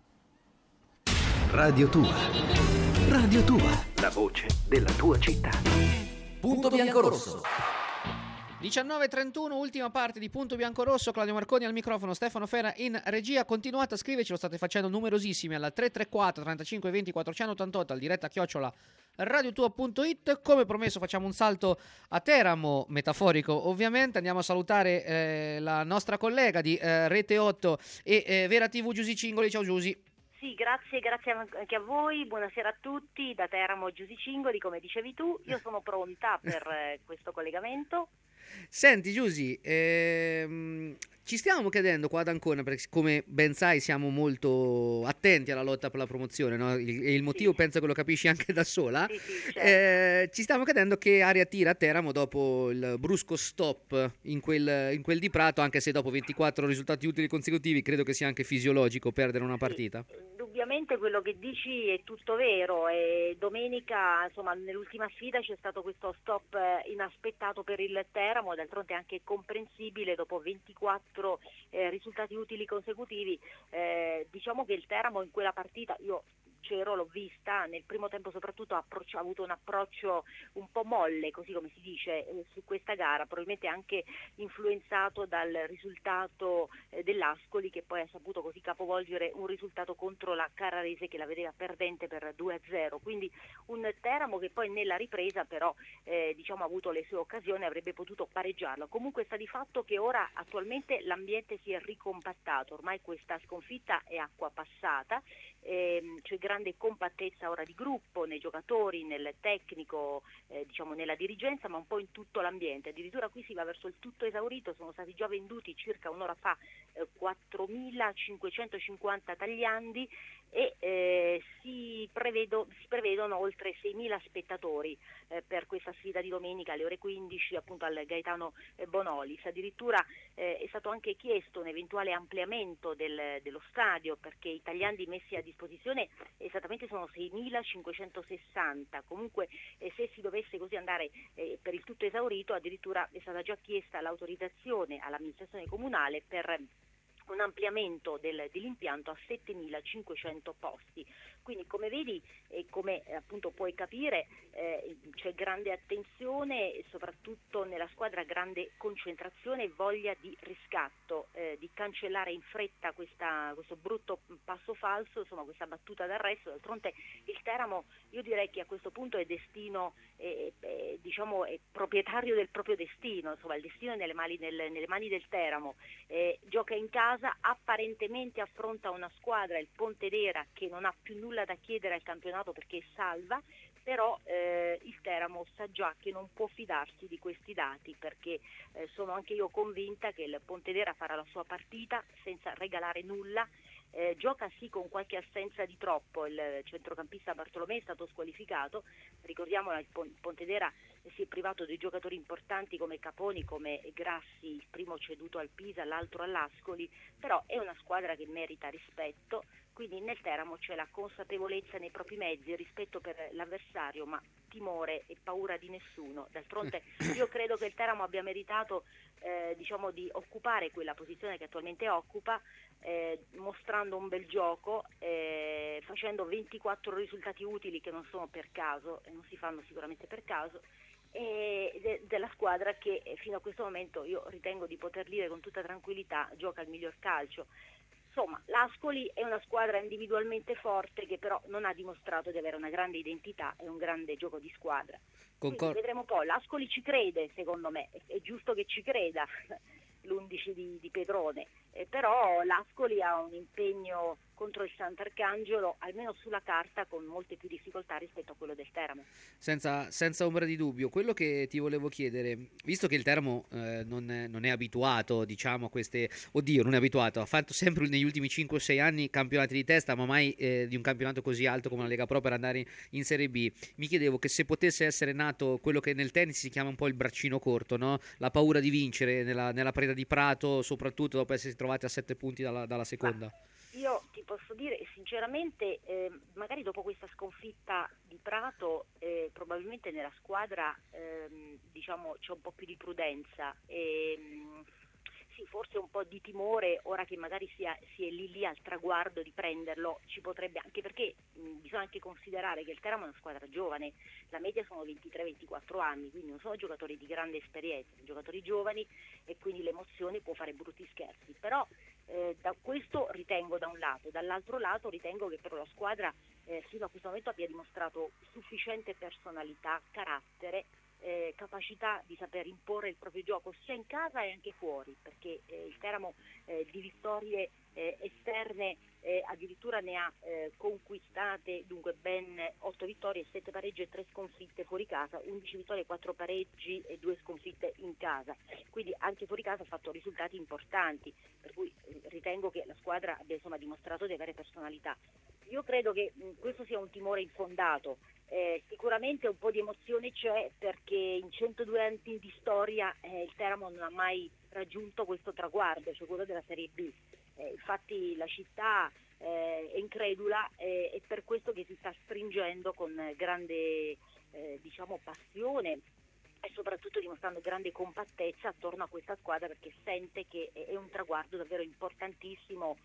Radio Tua. Radio Tua. La voce della tua città. Punto biancorosso. diciannove e trentuno, ultima parte di Punto Biancorosso. Claudio Marconi al microfono, Stefano Fera in regia. Continuate a scriverci, lo state facendo numerosissimi, alla tre tre quattro trentacinque venti quattrocentottantotto, al diretta chiocciola radiotua punto it. Come promesso facciamo un salto a Teramo, metaforico ovviamente. Andiamo a salutare eh, la nostra collega di eh, Rete otto e eh, Vera tivù, Giusy Cingoli. Ciao Giusy. Sì, grazie, grazie anche a voi, buonasera a tutti, da Teramo Giusy Cingoli, come dicevi tu, io sono pronta per eh, questo collegamento. Senti Giusy, ehm, ci stiamo chiedendo qua ad Ancona, perché come ben sai siamo molto attenti alla lotta per la promozione, no? Il, e il motivo sì. penso che lo capisci anche da sola. Sì, sì, certo. eh, ci stiamo chiedendo che aria tira a Teramo dopo il brusco stop in quel, in quel di Prato, anche se dopo ventiquattro risultati utili consecutivi credo che sia anche fisiologico perdere una partita. Sì. Indubbiamente quello che dici è tutto vero, e domenica insomma nell'ultima sfida c'è stato questo stop inaspettato per il Teramo, d'altronde anche comprensibile dopo ventiquattro eh, risultati utili consecutivi. Eh, diciamo che il Teramo in quella partita, io c'ero, l'ho vista, nel primo tempo soprattutto ha avuto un approccio un po' molle, così come si dice, eh, su questa gara, probabilmente anche influenzato dal risultato eh, dell'Ascoli, che poi ha saputo così capovolgere un risultato contro la Carrarese che la vedeva perdente per due a zero, quindi un Teramo che poi nella ripresa però eh, diciamo ha avuto le sue occasioni, avrebbe potuto pareggiarlo. Comunque sta di fatto che ora attualmente l'ambiente si è ricompattato, ormai questa sconfitta è acqua passata, ehm, c'è grande compattezza ora di gruppo nei giocatori, nel tecnico, eh, diciamo nella dirigenza, ma un po' in tutto l'ambiente. Addirittura qui si va verso il tutto esaurito, sono stati già venduti circa un'ora fa eh, quattromilacinquecentocinquanta tagliandi e eh, si, prevedo, si prevedono oltre seimila spettatori eh, per questa sfida di domenica alle ore quindici appunto al Gaetano eh, Bonolis. Addirittura eh, è stato anche chiesto un eventuale ampliamento del, dello stadio, perché i tagliandi messi a disposizione esattamente sono seimilacinquecentosessanta. Comunque eh, se si dovesse così andare eh, per il tutto esaurito, addirittura è stata già chiesta l'autorizzazione all'amministrazione comunale per un ampliamento del, dell'impianto a settemilacinquecento posti. Quindi come vedi e come eh, appunto puoi capire eh, c'è grande attenzione e soprattutto nella squadra grande concentrazione e voglia di riscatto, eh, di cancellare in fretta questa, questo brutto passo falso, insomma questa battuta d'arresto. D'altronde il Teramo, io direi che a questo punto è destino, eh, eh, diciamo è proprietario del proprio destino, insomma il destino è nelle mani, nel, nelle mani del Teramo, eh, gioca in casa, casa, apparentemente affronta una squadra, il Pontedera, che non ha più nulla da chiedere al campionato perché è salva, però eh, il Teramo sa già che non può fidarsi di questi dati, perché eh, sono anche io convinta che il Pontedera farà la sua partita senza regalare nulla. Eh, gioca sì con qualche assenza di troppo, il centrocampista Bartolomei è stato squalificato, ricordiamo che il Pontedera si è privato dei giocatori importanti come Caponi, come Grassi, il primo ceduto al Pisa, l'altro all'Ascoli, però è una squadra che merita rispetto, quindi nel Teramo c'è la consapevolezza nei propri mezzi, rispetto per l'avversario, ma timore e paura di nessuno. D'altronde io credo che il Teramo abbia meritato eh, diciamo di occupare quella posizione che attualmente occupa, eh, mostrando un bel gioco, eh, facendo ventiquattro risultati utili che non sono per caso e non si fanno sicuramente per caso, e de- della squadra che eh, fino a questo momento io ritengo di poter dire con tutta tranquillità gioca il miglior calcio. Insomma, l'Ascoli è una squadra individualmente forte che però non ha dimostrato di avere una grande identità e un grande gioco di squadra. Concor- Quindi vedremo poi, l'Ascoli ci crede, secondo me, è, è giusto che ci creda l'undici di, di Pedrone, eh, però l'Ascoli ha un impegno contro il Sant'Arcangelo, almeno sulla carta, con molte più difficoltà rispetto a quello del Teramo. Senza, senza ombra di dubbio. Quello che ti volevo chiedere, visto che il Teramo eh, non, è, non è abituato, diciamo, a queste... Oddio, non è abituato, ha fatto sempre negli ultimi cinque o sei anni campionati di testa, ma mai eh, di un campionato così alto come la Lega Pro per andare in Serie B. Mi chiedevo che se potesse essere nato quello che nel tennis si chiama un po' il braccino corto, no? La paura di vincere nella, nella preda di Prato, soprattutto dopo essersi trovati a sette punti dalla, dalla seconda. Ma io ti posso dire sinceramente, eh, magari dopo questa sconfitta di Prato, eh, probabilmente nella squadra ehm, diciamo c'è un po' più di prudenza. E, sì, forse un po' di timore, ora che magari si è, si è lì lì al traguardo di prenderlo, ci potrebbe, anche perché mh, bisogna anche considerare che il Teramo è una squadra giovane, la media sono ventitré ventiquattro anni, quindi non sono giocatori di grande esperienza, sono giocatori giovani e quindi l'emozione può fare brutti scherzi, però eh, da questo ritengo da un lato, dall'altro lato ritengo che però la squadra eh, fino a questo momento abbia dimostrato sufficiente personalità, carattere, Eh, capacità di saper imporre il proprio gioco sia in casa e anche fuori, perché eh, il Teramo eh, di vittorie eh, esterne eh, addirittura ne ha eh, conquistate, dunque ben otto vittorie, sette pareggi e tre sconfitte fuori casa, undici vittorie, quattro pareggi e due sconfitte in casa, quindi anche fuori casa ha fatto risultati importanti, per cui eh, ritengo che la squadra abbia insomma dimostrato di avere personalità. Io credo che mh, questo sia un timore infondato. Eh, sicuramente un po' di emozione c'è, perché in centodue anni di storia eh, il Teramo non ha mai raggiunto questo traguardo, cioè quello della Serie B. Eh, infatti la città eh, è incredula eh, è per questo che si sta stringendo con grande eh, diciamo passione e soprattutto dimostrando grande compattezza attorno a questa squadra, perché sente che è un traguardo davvero importantissimo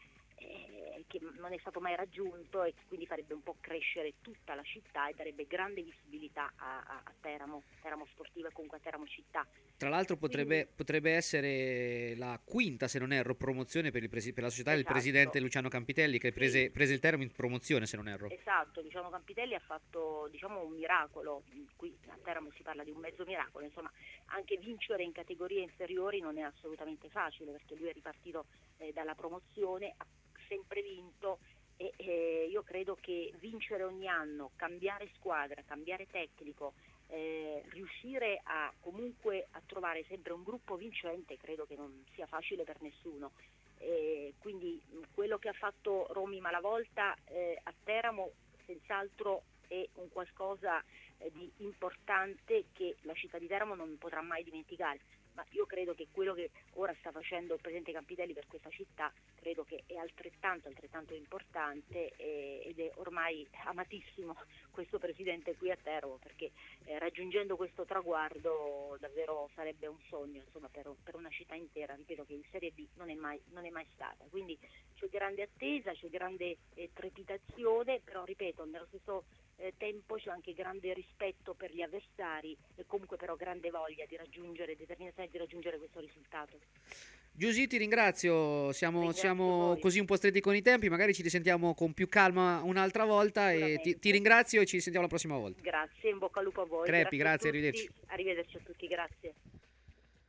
Eh, che non è stato mai raggiunto e che quindi farebbe un po' crescere tutta la città e darebbe grande visibilità a, a, a Teramo, Teramo Sportiva e comunque a Teramo città. Tra l'altro potrebbe, quindi, potrebbe essere la quinta, se non erro, promozione per, il presi- per la società esatto. del presidente Luciano Campitelli, che prese, sì. prese il Teramo in promozione, se non erro. Esatto, Luciano Campitelli ha fatto diciamo un miracolo, qui a Teramo si parla di un mezzo miracolo, insomma anche vincere in categorie inferiori non è assolutamente facile, perché lui è ripartito eh, dalla promozione, ha sempre vinto e eh, io credo che vincere ogni anno, cambiare squadra, cambiare tecnico, eh, riuscire a comunque a trovare sempre un gruppo vincente, credo che non sia facile per nessuno. Eh, quindi quello che ha fatto Romy Malavolta eh, a Teramo senz'altro è un qualcosa eh, di importante che la città di Teramo non potrà mai dimenticare. Ma io credo che quello che ora sta facendo il presidente Campitelli per questa città credo che è altrettanto altrettanto importante eh, ed è ormai amatissimo questo presidente qui a Teramo, perché eh, raggiungendo questo traguardo davvero sarebbe un sogno insomma per, per una città intera, ripeto che in Serie B non è mai, non è mai stata, quindi c'è grande attesa, c'è grande eh, trepidazione, però ripeto nello stesso eh, tempo c'è anche grande rispetto per gli avversari e comunque però grande voglia di raggiungere, determinazione di raggiungere questo risultato. Giusy, ti ringrazio, siamo, siamo così un po' stretti con i tempi, magari ci risentiamo con più calma un'altra volta e ti, ti ringrazio e ci sentiamo la prossima volta. Grazie, in bocca al lupo a voi. Crepi, grazie, grazie arrivederci. Arrivederci a tutti, grazie.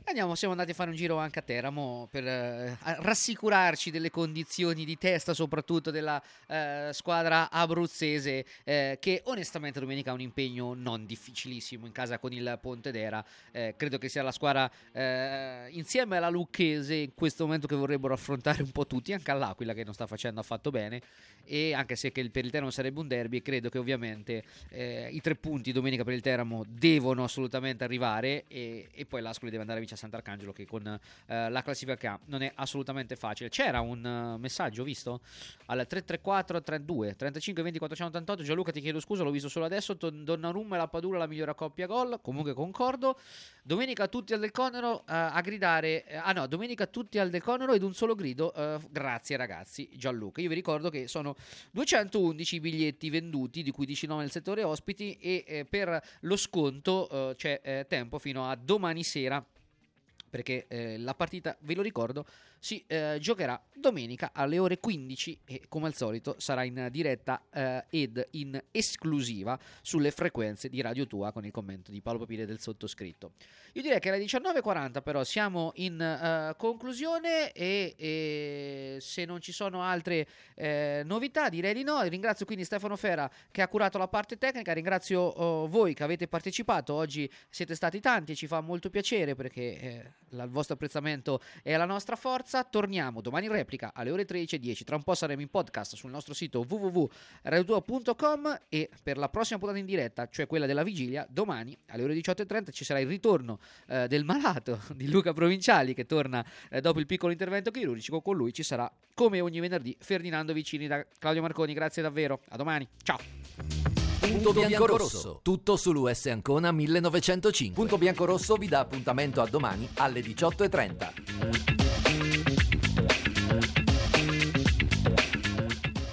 Andiamo, siamo andati a fare un giro anche a Teramo per eh, rassicurarci delle condizioni di testa, soprattutto della eh, squadra abruzzese, eh, che onestamente domenica ha un impegno non difficilissimo in casa con il Pontedera. Eh, credo che sia la squadra eh, insieme alla Lucchese in questo momento che vorrebbero affrontare un po' tutti, anche all'Aquila che non sta facendo affatto bene, e anche se che per il Teramo sarebbe un derby, credo che ovviamente eh, i tre punti domenica per il Teramo devono assolutamente arrivare, e, e poi l'Ascoli deve andare a vincere Sant'Arcangelo, che con eh, la classifica che ha non è assolutamente facile. C'era un uh, messaggio visto al tre tre quattro tre due trentacinque venti quattrocentottantotto. Gianluca, ti chiedo scusa, l'ho visto solo adesso. Donnarumma e la Padula la migliore coppia gol. Comunque concordo. Domenica tutti al Del Conero uh, a gridare uh, ah no domenica tutti al Del Conero ed un solo grido uh, grazie ragazzi. Gianluca, io vi ricordo che sono duecentoundici i biglietti venduti, di cui diciannove nel settore ospiti, e eh, per lo sconto uh, c'è eh, tempo fino a domani sera, perché eh, la partita, ve lo ricordo, si eh, giocherà domenica alle ore quindici e come al solito sarà in diretta eh, ed in esclusiva sulle frequenze di Radio Tua con il commento di Paolo Papire del sottoscritto. Io direi che alle diciannove e quaranta però siamo in uh, conclusione e, e se non ci sono altre eh, novità direi di no. Ringrazio quindi Stefano Fera che ha curato la parte tecnica, ringrazio uh, voi che avete partecipato, oggi siete stati tanti e ci fa molto piacere perché eh, la, il vostro apprezzamento è la nostra forza. Torniamo domani in replica alle ore tredici e dieci, tra un po' saremo in podcast sul nostro sito w w w punto radio tua punto com e per la prossima puntata in diretta, cioè quella della vigilia, domani alle ore diciotto e trenta ci sarà il ritorno eh, del malato di Luca Provinciali che torna eh, dopo il piccolo intervento chirurgico. Con lui ci sarà come ogni venerdì Ferdinando Vicini da Claudio Marconi. Grazie davvero, a domani, ciao. Punto Biancorosso, tutto sull'U S Ancona millenovecentocinque. Punto Biancorosso vi dà appuntamento a domani alle diciotto e trenta.